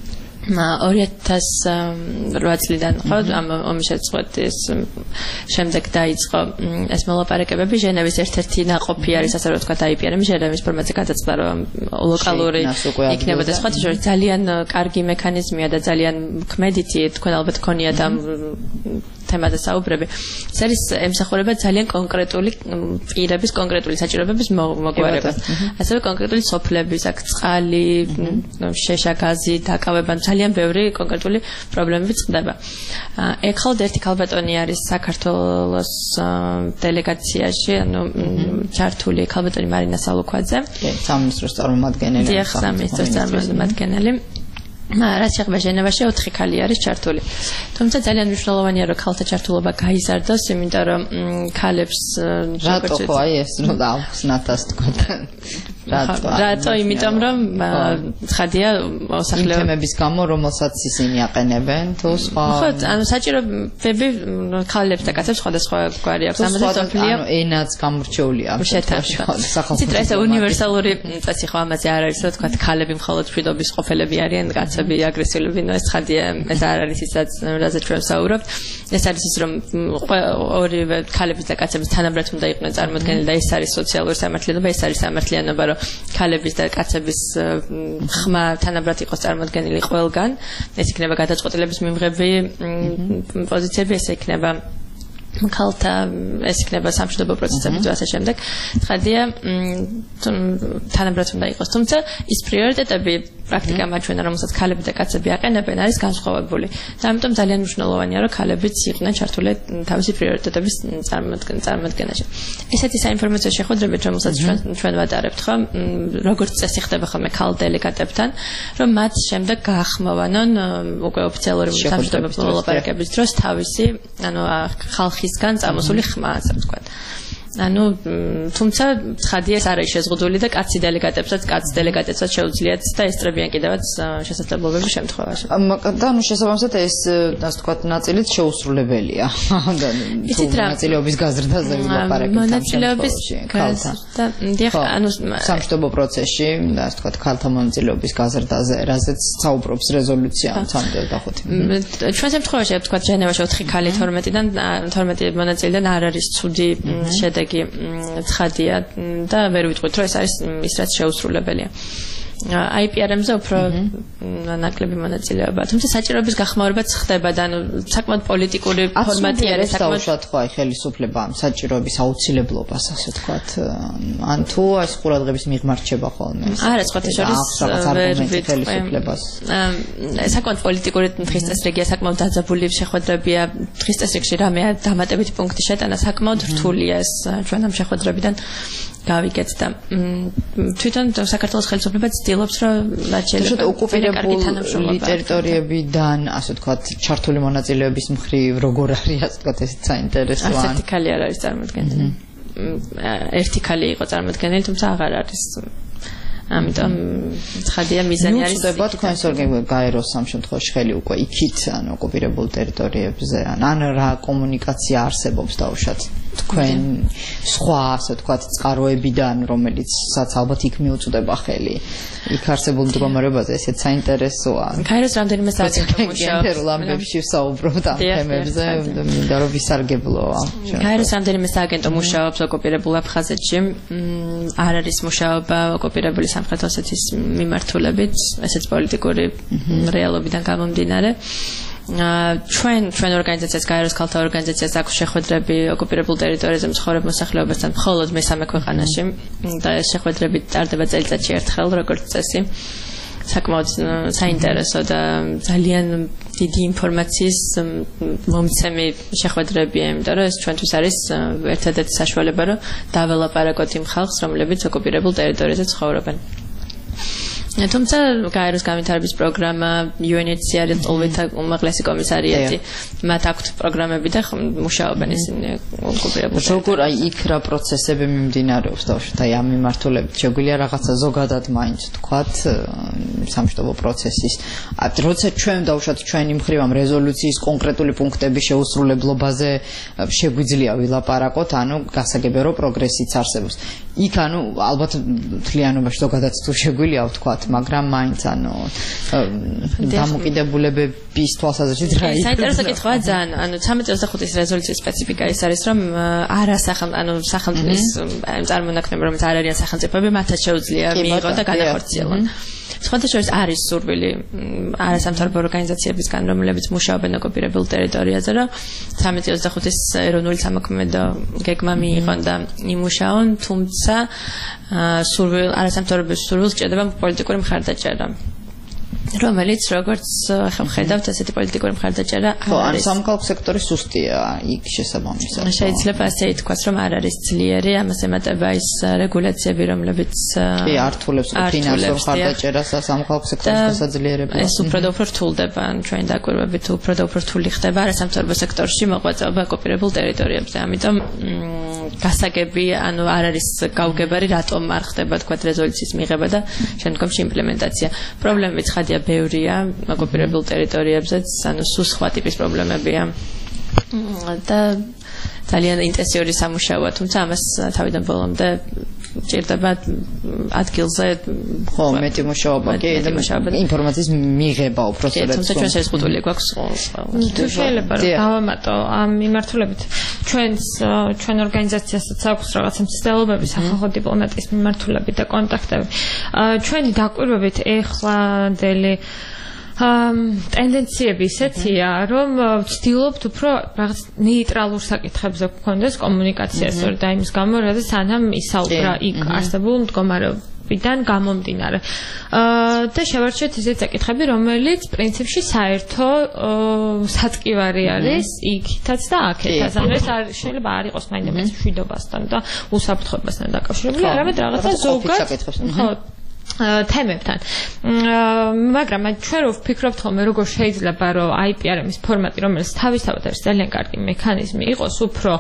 2008 წლიდან ხო ამ ომის შეწყვეტის შემდეგ დაიწყო ეს მოლაპარაკებები. ჟენევის ერთ-ერთი ნაყოფი არის, ასე რომ ვთქვათ, IPRM ჟენევის ფორმატზე გადაწყდა, რომ ლოკალური იქნებოდა. სხვა შორის ძალიან კარგი მექანიზმია და ძალიან ქმედითი, თქვენ ალბათ გქონიათ ამ თემაზე საუბრები. ეს არის ემსახურება ძალიან კონკრეტული პირების, კონკრეტული საჭიროებების მოგვარებას. ასევე კონკრეტული სოფლების, აქ წყალი, შეშა, გაზი, დაკავება, ძალიან ბევრი კონკრეტული პრობლემები წყდება. ეხლა ერთი ქალბატონი არის საქართველოს დელეგაციაში, ანუ ჩართული ქალბატონი მარინა სალუქვაძე. სამინისტროს წარმომადგენელი. დიახ, სამინისტროს წარმომადგენელი. რაც შეეხება ჟენევაში 4 ქალი არის ჩართული. თუმცა ძალიან მნიშვნელოვანია რომ ქალთა ჩართულობა გაიზარდოს, იმიტომ რომ ქალებს რატო ხო აი ეს რომ დავხსნათას თქვა. რატო? იმიტომ რომ ხადია მოსახლეობის გამო რომელსაც ისინი აყენებენ თუ სხვა. ხო, ანუ საჭიროებები ქალებს და კაცებს სხვადასხვა გვარი აქვს. ამაზე სოფლია. ანუ ენაც გამორჩეულია ამ შემთხვევაში. ციტა ეს უნივერსალური წესი ხო ამაზე არ არის, რომ თქვა ქალები მხოლოდ მშვიდობის ყოფილები არიან, კაცები აგრესიულები, ნუ ეს ხადია, ეს არ არის ისაც, რაზე ჩვენ ვსაუბრობთ. ეს არის ის რომ ორივე ქალების და კაცების თანაბრად უნდა იყვნენ წარმოდგენილი და ეს არის სოციალური სამართლიანობა, ეს არის სამართლიანობა, რომ ქალების და კაცების ხმა თანაბრად იყოს წარმოდგენილი ყველგან. ეს იქნება გადაწყვეტილების მიმღები პოზიციები, ეს იქნება ქალთა, ეს იქნება სამშვიდობო პროცესები და ასე შემდეგ. ხადია თანაბრად უნდა იყოს, თუმცა ის პრიორიტეტები პრაქტიკა მაჩვენა, რომელსაც ქალები და კაცები აყენებენ, არის განსხვავებული. და ამიტომ ძალიან მნიშვნელოვანია, რომ ქალებიც იყვნენ ჩართული თავისი პრიორიტეტების წარმოდგენაში. ესეთი საინფორმაციო შეხვედრებით, რომელსაც ჩვენ ვატარებთ, ხო, როგორც წესი ხდება ხოლმე ქალ დელეგატებთან, რომ მათ შემდეგ გაახმოვანონ უკვე ოფიციალური სამშვიდობო ლაპარაკების დროს თავისი, ანუ ხალხისგან წამოსული ხმა, ასე ვთქვათ. ანუ თუმცა ხადია ეს არის შეზღუდული და კაცი დელეგატებსაც, კაც დელეგატებსაც შეუძლიათ და ესწრებიან კიდევაც შესაძლებლობების შემთხვევაში. და ანუ შესაბამისად ეს ასე ვთქვათ ნაწილიც შეუსრულებელია. მონაწილეობის გაზრდაზე ვილაპარაკეთ ამ შემთხვევაში. და დიახ, ანუ სამშვიდობო პროცესში და ასე ვთქვათ ქალთა მონაწილეობის გაზრდაზე, რაზეც საუბრობს რეზოლუცია 3.5. ჩვენ შემთხვევაში ვთქვათ ჟენევაში 4 ქალი 12-დან 12 მონაწილეიდან არ არის ცუდი შედეგი. ცხადია და ვერ ვიტყვით რომ ეს არის ის რაც შეუსრულებელია. IPRM-ზე უფრო ნაკლები მონაწილეობა. თუმცა საჭიროების გახმაურებაც ხდება და ანუ საკმაოდ პოლიტიკური ფორმატი არის, საკმაოდ ხო აი ხელისუფლება ამ საჭიროების აუცილებლობას ასე ვთქვათ. ან თუ ეს ყურადღების მიღმა რჩება ხოლმე. არა, სხვათა შორის ვერ ხელისუფლებას. საკმაოდ პოლიტიკური დღის წესრიგია, საკმაოდ დაძაბული შეხვედრებია. დღის წესრიგში რამე დამატებითი პუნქტი შეტანა საკმაოდ რთულია ეს ჩვენ ამ შეხვედრებიდან გავიგეთ და თვითონ საქართველოს ხელისუფლება ცდილობს რომ შეიძლება ოკუპირებული ტერიტორიებიდან ასე ვთქვათ ჩართული მონაწილეების მხრივ როგორ არის ასე ვთქვათ ეს საინტერესოა. ასეთი ქალი არ არის წარმოდგენილი. ერთი ქალი იყო წარმოდგენილი, თუმცა აღარ არის. ამიტომ ცხადია მიზანი არის. უწდება თქვენს გაეროს ამ შემთხვევაში ხელი უკვე იქით ან ოკუპირებულ ტერიტორიებზე ან რა კომუნიკაცია არსებობს დაუშვათ თქვენ სხვა ასე ვთქვათ წყაროებიდან რომელიცაც ალბათ იქ მიუწვდება ხელი იქ არსებულ მდგომარეობაზე ესეც საინტერესოა. გაეროს რამდენიმე სააგენტო მუშაობს ამბებში ვსაუბრობთ ამ თემებზე მინდა რომ ვისარგებლო. გაეროს რამდენიმე სააგენტო მუშაობს ოკუპირებულ აფხაზეთში. არ არის მუშაობა ოკუპირებული სამხრეთ ოსეთის მიმართულებით, ესეც პოლიტიკური რეალობიდან გამომდინარე. ჩვენ ორგანიზაციას, გაეროს ქალთა ორგანიზაციას აქვს შეხვედრები ოკუპირებულ ტერიტორიაზე მცხოვრებ მოსახლეობასთან მხოლოდ მესამე ქვეყანაში და ეს შეხვედრები ტარდება წელიწადში ერთხელ, როგორც წესი. საკმაოდ საინტერესო და ძალიან დიდი ინფორმაციის მომცემი შეხვედრებია, იმიტომ რომ ეს ჩვენთვის არის ერთადერთი საშუალება, რომ დაველაპარაკოთ იმ ხალხს, რომლებიც ოკუპირებულ ტერიტორიაზე ცხოვრობენ. თუმცა გაეროს განვითარების პროგრამა, UNHCR ტოლვითა უმაღლესი კომისარიატი, მათ აქვთ პროგრამები და მუშაობენ ისინი ოკუპირებულ. როგორ აი იქ რა პროცესები მიმდინარეობს დავშვათ აი ამ მიმართულებით შეგვიძლია რაღაცა ზოგადად მაინც თქვათ სამშვიდობო პროცესის. როცა ჩვენ დავშვათ ჩვენი მხრივ ამ რეზოლუციის კონკრეტული პუნქტების შეუსრულებლობაზე შეგვიძლია ვილაპარაკოთ, ანუ გასაგებია რომ პროგრესიც არსებობს. იქ ანუ ალბათ მთლიანობაში ზოგადად თუ შეგვიძლია ვთქვათ, მაგრამ მაინც ანუ დამოკიდებულებების თვალსაზრისით რა იქნება. საინტერესო კითხვაა ძალიან. ანუ 1325-ის რეზოლუციის სპეციფიკა ის არის, რომ სახელმწიფოს წარმონაქმნები, რომელიც არ არიან სახელმწიფოები, მათაც შეუძლია მიიღონ და განახორციელონ. სხვადასხვა არის სურვილი არასამთავრობო ორგანიზაციებისგან, რომლებიც მუშაობენ ოკუპირებულ ტერიტორიაზე, რომ 1325-ის ეროვნული სამოქმედო გეგმა მიიღონ და იმუშაონ, თუმცა არასამთავრობო სურვილს ჭირდება პოლიტიკური მხარდაჭერა. რომელიც როგორც ახლა ხედავთ ასეთი პოლიტიკური მხარდაჭერა ხო ან სამოქალაქო სექტორი სუსტია იქ შესაბამისად შეიძლება ასე ითქვას რომ არ არის ძლიერი ამას ემატება ის რეგულაციები რომლებიც კი ართულებს ფინანსურ მხარდაჭერას სამოქალაქო სექტორის გასაძლიერებლად ეს უფრო და უფრო რთულდება ჩვენ დაკვირვებით უფრო და უფრო რთული ხდება არასამთავრობო სექტორში მოღვაწეობა ოკუპირებულ ტერიტორიებზე ამიტომ გასაგები ანუ არ არის გაუგებარი რატომ არ ხდება თქვა რეზოლუციის მიღება და შემდგომში იმპლემენტაცია პრობლემები ცხადია ბევრია ოკუპირებულ ტერიტორიებზეც ანუ სულ სხვა ტიპის პრობლემებია და ძალიან ინტენსიური სამუშაოა თუმცა ამას თავიდან ბოლომდე ჭირდება ადგილზე ხო მეტი მუშაობა კი ინფორმაციის მიღება უბრალოდ თუმცა ჩვენ შეზღუდული გვაქვს თუ შეიძლება რომ დავამატო ამ მიმართულებით ჩვენ ორგანიზაციასაც აქვს რაღაცა მცდელობები სახალხო დიპლომატიის მიმართულებით და კონტაქტები ჩვენი დაკვირვებით ეხლანდელი ტენდენციები ისეთია, რომ ვცდილობთ უფრო რაღაც ნეიტრალურ საკითხებზე გქონდეს კომუნიკაცია, სწორედ იმის გამო, რადგან სანამ ისაუბრა იქ არსებულ მდგომარეობიდან გამომდინარე. და შევარჩიეთ ისეთ საკითხები, რომელიც პრინციპში საერთო საწკივარი არის იქითაც და აქეთაც. ანუ ეს შეიძლება არ იყოს მაინც მშვიდობასთან და უსაფრთხოებასთან დაკავშირებული, არამედ რაღაცა ზოგად ხო თემებთან. მაგრამ ჩვენ რო ვფიქრობთ ხოლმე როგორ შეიძლება რომ IPRM-ის ფორმატი რომელიც თავისთავად არის ძალიან კარგი მექანიზმი იყოს უფრო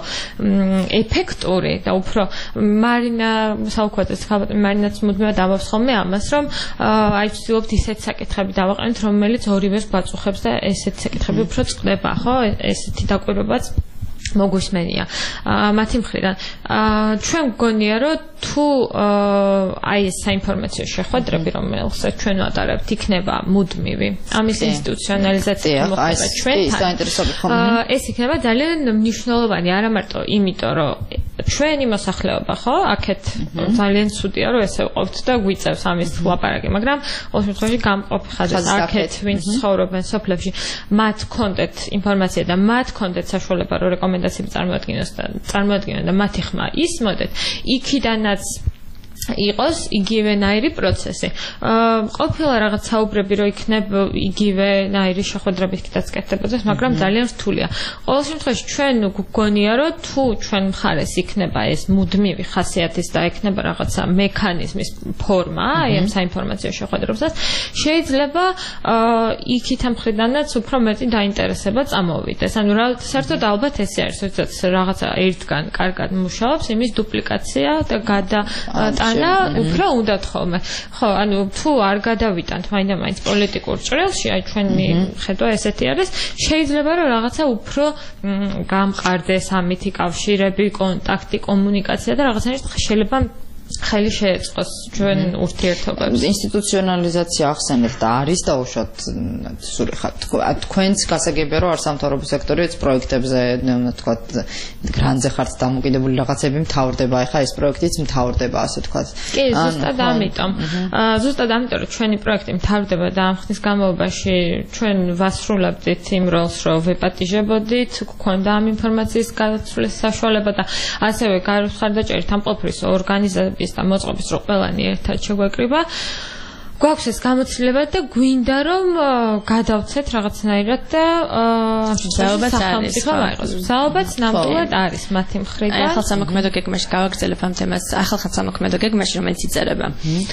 ეფექტური და უფრო მარინა საუქვაძეს ხალხი მარინაც მუდმივად ამბობს ხოლმე ამას რომ აი ვცდილობთ ისეთ საკითხები დავაყენოთ რომელიც ორივეს გვაწუხებს და ესეთ საკითხები უფრო წყდება ხო ესეთი დაკვირვებაც მოგვისმენია მათი მხრიდან ჩვენ გგონია რომ თუ აი ეს საინფორმაციო შეხვედრები რომელსაც ჩვენ ვატარებთ იქნება მუდმივი ამის ინსტიტუციონალიზაცია მოხდება ჩვენთან ეს იქნება ძალიან მნიშვნელოვანი არა მარტო იმიტომ რომ ჩვენი მოსახლეობა ხო აქეთ ძალიან ცუდია რომ ესე ვყოფთ და გვიწევს ამის ლაპარაკი მაგრამ ყოველ შემთხვევაში გამყოფი ხაზად აქეთ ვინც ცხოვრობენ სოფლებში მათ კონდეთ ინფორმაცია და მათ კონდეთ საშუალება რომ რეკომენდაციები წარმოადგინონ და მათი ხმა ისმოდეთ იქიდანაც იყოს იგივენაირი პროცესი. ყოფილა რაღაც საუბრები რომ იქნება იგივენაირი შეხვედრები იქითაც კეთდებოდეს, მაგრამ ძალიან რთულია. ყოველ შემთხვევაში ჩვენ გვგონია რომ თუ ჩვენ მხარეს იქნება ეს მუდმივი ხასიათის და იქნება რაღაცა მექანიზმის ფორმა, აი ამ საინფორმაციო შეხვედრებსაც, შეიძლება იქით ამ მხრიდანაც უფრო მეტი დაინტერესება წამოვიდეს. ანუ საერთოდ ალბათ ესე არის, როდესაც რაღაცა ერთგან კარგად მუშაობს, იმის დუპლიკაცია და და უფრო უნდათ ხოლმე. ხო, ანუ თუ არ გადავიტანთ მაინდა-მაინც პოლიტიკურ ჭრილში, აი ჩვენი ხედვა ესეთი არის, შეიძლება რომ რაღაცა უფრო გამყარდეს ამითი კავშირები, კონტაქტი, კომუნიკაცია და რაღაცნაირად შეიძლება ხელი შეეწყოს ჩვენ ურთიერთობებს. ინსტიტუციონალიზაცია ახსენეთ და არის დაუშვათ სული ხარ თქვენც გასაგებია რომ არასამთავრობო სექტორიც პროექტებზე თქვა გრანტზე ხართ დამოკიდებული რაღაცები მთავრდება ახლა ეს პროექტიც მთავრდება ასე თქვა. კი, ზუსტად ამიტომ. ზუსტად ამიტომ რომ ჩვენი პროექტი მთავრდება და ამ ხნის განმავლობაში ჩვენ ვასრულებდით იმ როლს რომ ვეპატიჟებოდით, გქონდა ამ ინფორმაციის გაცვლის საშუალება და ასევე გარუხარდაჭერით ამ ყოფრის ორგანიზაციების და მოწყობის რო ყველანი ერთად შეგვეკრიბა გვაქვს ეს გამოცდილება და გვინდა რომ გადავცეთ რაღაცნაირად და საუბაც არის საუბაც ნამდვილად არის მათი მხრიდან ახალ სამოქმედო გეგმაში გავაგრძელებ ამ თემას ახალ სამოქმედო გეგმაში რომელიც იწერება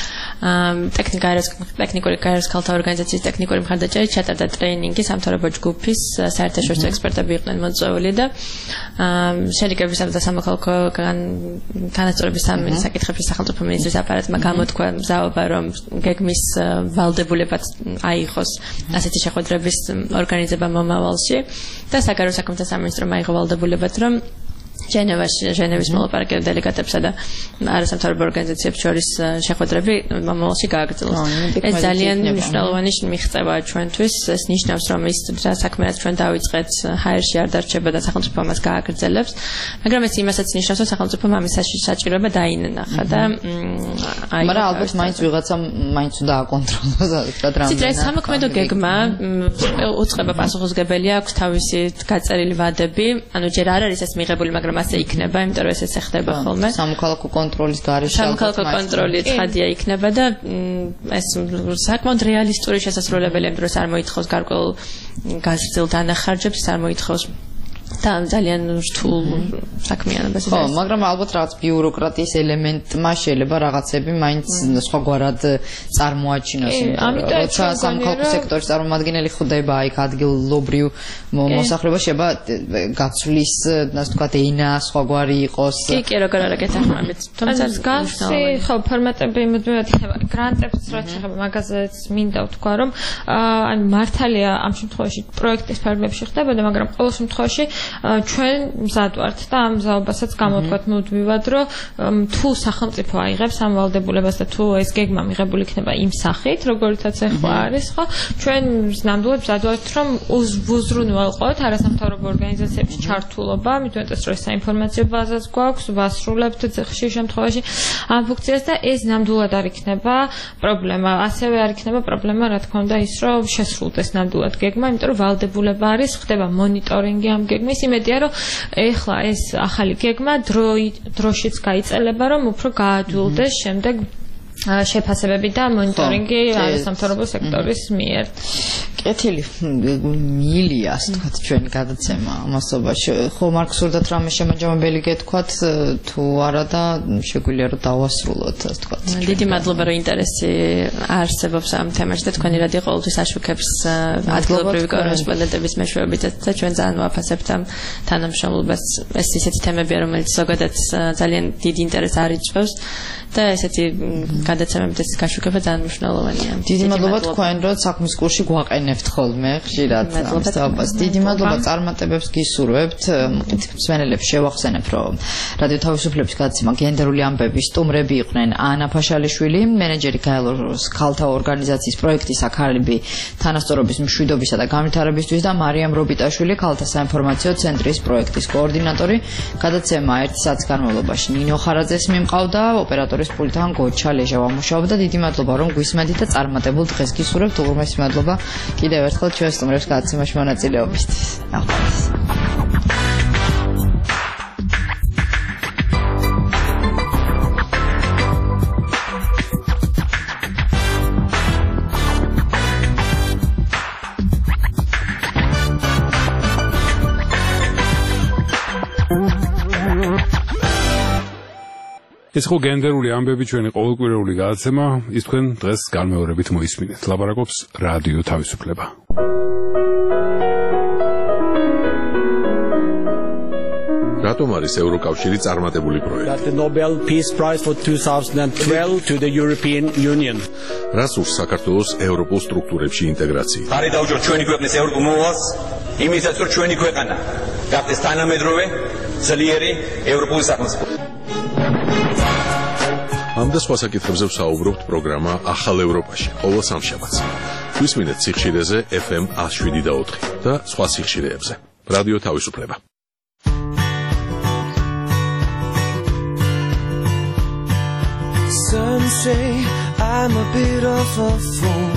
ტექნიკური კარიერის ქალთა ორგანიზაციის ტექნიკური მხარდაჭერით ჩატარდა ტრეინინგი სამთავრობო ჯგუფის საერთაშორისო ექსპერტები იყვნენ მოწვეული და შერიგების და სამოქალაქო თანასწორობის საკითხებში სახელმწიფო მინისტრის აპარატმა გამოთქვა მზაობა რომ გეგმის ვალდებულებად აიღოს ასეთი შეხვედრების ორგანიზება მომავალში და საგარეო საქმეთა სამინისტრომ აიღო ვალდებულებად რომ ჟენევის მოლაპარაკებელ დელეგატებსა და არასამთავრობო ორგანიზაციებს შორის შეხვედრები მომავალში გააგრძელოს. ეს ძალიან მნიშვნელოვანი მიღწევაა ჩვენთვის. ეს ნიშნავს, რომ ის საქმე, რაც ჩვენ დავიწყეთ, ჰაერში არ დარჩება და სახელმწიფო მას გააგრძელებს. მაგრამ ეს იმასაც ნიშნავს, რომ სახელმწიფომ ამის საჭიროება დაინახა და მაგრამ ალბათ მაინც ვიღაცამ მაინც უნდა აკონტროლოს და რამე. ეს სამოქმედო გეგმა უწყება პასუხისმგებელია, აქვს თავისი გაწერილი ვადები. ანუ ჯერ არ არის ეს მიღებული, მაგრამ ასე იქნება, იმიტომ რომ ესეც ხდება ხოლმე. სამოქალაქო კონტროლის გარეშე სამოქალაქო კონტროლი ცხადია იქნება და ეს საკმაოდ რეალისტური შესაძლებელია, იმიტომ რომ არ მოითხოვს გარკვეულ გაზრდილ დანახარჯებს, არ მოითხოვს და ძალიან რთულ საქმიანობას. ხო, მაგრამ ალბათ რაღაც ბიუროკრატიის ელემენტმა შეიძლება რაღაცები მაინც სხვაგვარად წარმოაჩინოს. როცა სამოქალაქო სექტორის წარმომადგენელი ხვდება იქ ადგილობრივ მოსახლეობას, შეიძლება გაცვლის, ასე ვთქვათ, ენა სხვაგვარი იყოს. კი, როგორ არა გეთანხმებით. თუმცა გასი, ხო, ფორმატები იმედმივად იქნება. გრანტებს რაც შეეხება მაგაზეც მინდა ვთქვა, რომ ან მართალია ამ შემთხვევაში პროექტის ფარგლებში ხდებოდა, მაგრამ ყოველ შემთხვევაში ჩვენ მზად ვართ და ამ მზაობასაც გამოვთქვათ მუდმივად, რომ თუ სახელმწიფო აიღებს ამ ვალდებულებას და თუ ეს გეგმა მიღებული იქნება იმ სახით, როგორიცაც ახლა არის, ხო, ჩვენ ნამდვილად მზად ვართ, რომ უზრუნველყოთ არასამთავრობო ორგანიზაციებში ჩართულობა, მithumetes რომ საინფორმაციო ბაზაც გვაქვს, ვასრულებთ ხშირ შემთხვევაში ამ ფუნქციას და ეს ნამდვილად არ იქნება პრობლემა. ასევე არ იქნება პრობლემა, რა თქმა უნდა, ის რომ შესრულდეს ნამდვილად გეგმა, იმიტომ რომ ვალდებულება არის, ხდება მონიტორინგი ამ გეგმის. იმედია რომ ეხლა ეს ახალი გეგმა დროშიც გაიწელება რომ უფრო გაადვილდეს შემდეგ შეფასებები და მონიტორინგი არასამთავრობო სექტორის მიერ. კეთილი მილია, ასე ვთქვათ, ჩვენი გადაცემა მასობაში. ხო, მარკ სურდათ რამე შემაჯამებელი გეთქვათ თუ არა და შეგვიძლია რომ დავასრულოთ, ასე ვთქვათ. დიდი მადლობა რომ ინტერესი არსებობს ამ თემაში და თქვენი რადიო ყოველთვის აშუქებს ადგილობრივი კორესპონდენტების მეშვეობითაც და ჩვენ ძალიან ვაფასებთ ამ თანამშრომლობას. ეს ისეთი თემებია, რომელიც ზოგადად ძალიან დიდი ინტერესს არიჭრავს და ესეთი გადაცემების გაშუქება ძალიან მნიშვნელოვანია. დიდი მადლობა თქვენ რომ საქმის კურსში გვაყენებთ ხოლმე ხშირად ამ სწავლას. დიდი მადლობა წარმატებებს გისურვებთ. მსმენელებს შევახსენებ რომ რადიო თავისუფლების გადაცემა გენდერული ამბები სტუმრები იყვნენ ანა ფაშალიშვილი, მენეჯერი გაელოს ქალთა ორგანიზაციის პროექტის აქარები თანასწორობის მშვიდობისა და განვითარებისთვის და მარიამ რობიტაშვილი ქალთა საინფორმაციო ცენტრის პროექტის კოორდინატორი. გადაცემა 1 საათის განმავლობაში ნინო ხარაძეს მიმყავდა, ოპერატორის პულტთან გოჩა ლეჟავა მუშაობდა. დიდი მადლობა რომ გვისმენთ და წარმატებულ დღეს გისურვებთ. უღრმესი მადლობა კიდევ ერთხელ ჩვენ სტუმრებს გადაცემაში მონაწილეობისთვის. ნახვამდის. ეს ხო გენდერული ამბები ჩვენი ყოველკვირეული გადაცემა, ის თქვენ დღეს განმეორებით მოისმინეთ. ლაპარაკობს რადიო თავისუფლება. რატომ არის ევროკავშირი წარმატებული პროექტი? The Nobel Peace Prize for 2012 to the European Union. რას ურს საქართველოს ევროპულ სტრუქტურებში ინტეგრაცია? არის დაუჯეროთ ჩვენი ქვეყნის ევროპულ მოვალს, იმისაც რომ ჩვენი ქვეყანა გახდეს თანამედროვე, ძლიერი ევროპული სახელმწიფო. ამ და სხვა საკითხებზე ვსაუბრობთ პროგრამა ახალ ევროპაში ყოველ სამშაბათს. გვისმინეთ სიხშირეზე FM 107.4 და სხვა სიხშირეებზე. რადიო თავისუფლება. Some say I'm a bit of a fool,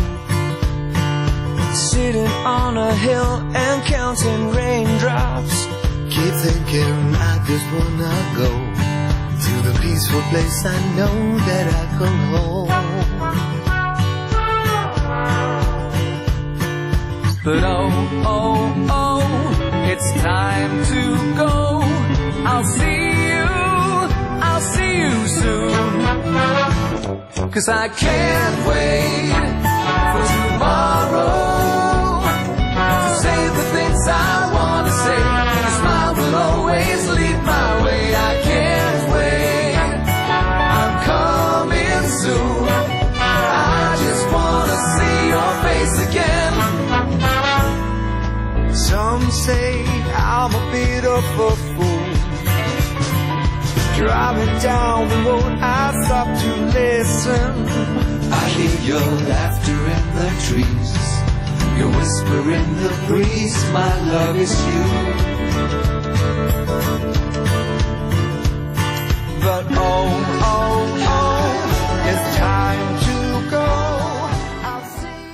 sitting on a hill and counting raindrops. Keep thinking I just wanna go to the peaceful place I know that I call home. But oh, it's time to go. I'll see you soon. 'Cause I can't wait for tomorrow to say the things I want to say. Your smile will always lead my way. I can't wait, I'm coming soon. I just want to see your face again. Some say I'm a bit of a fool, driving down the road I stop to listen. I hear your laughter in the trees, your whisper in the breeze. My love is you. But oh,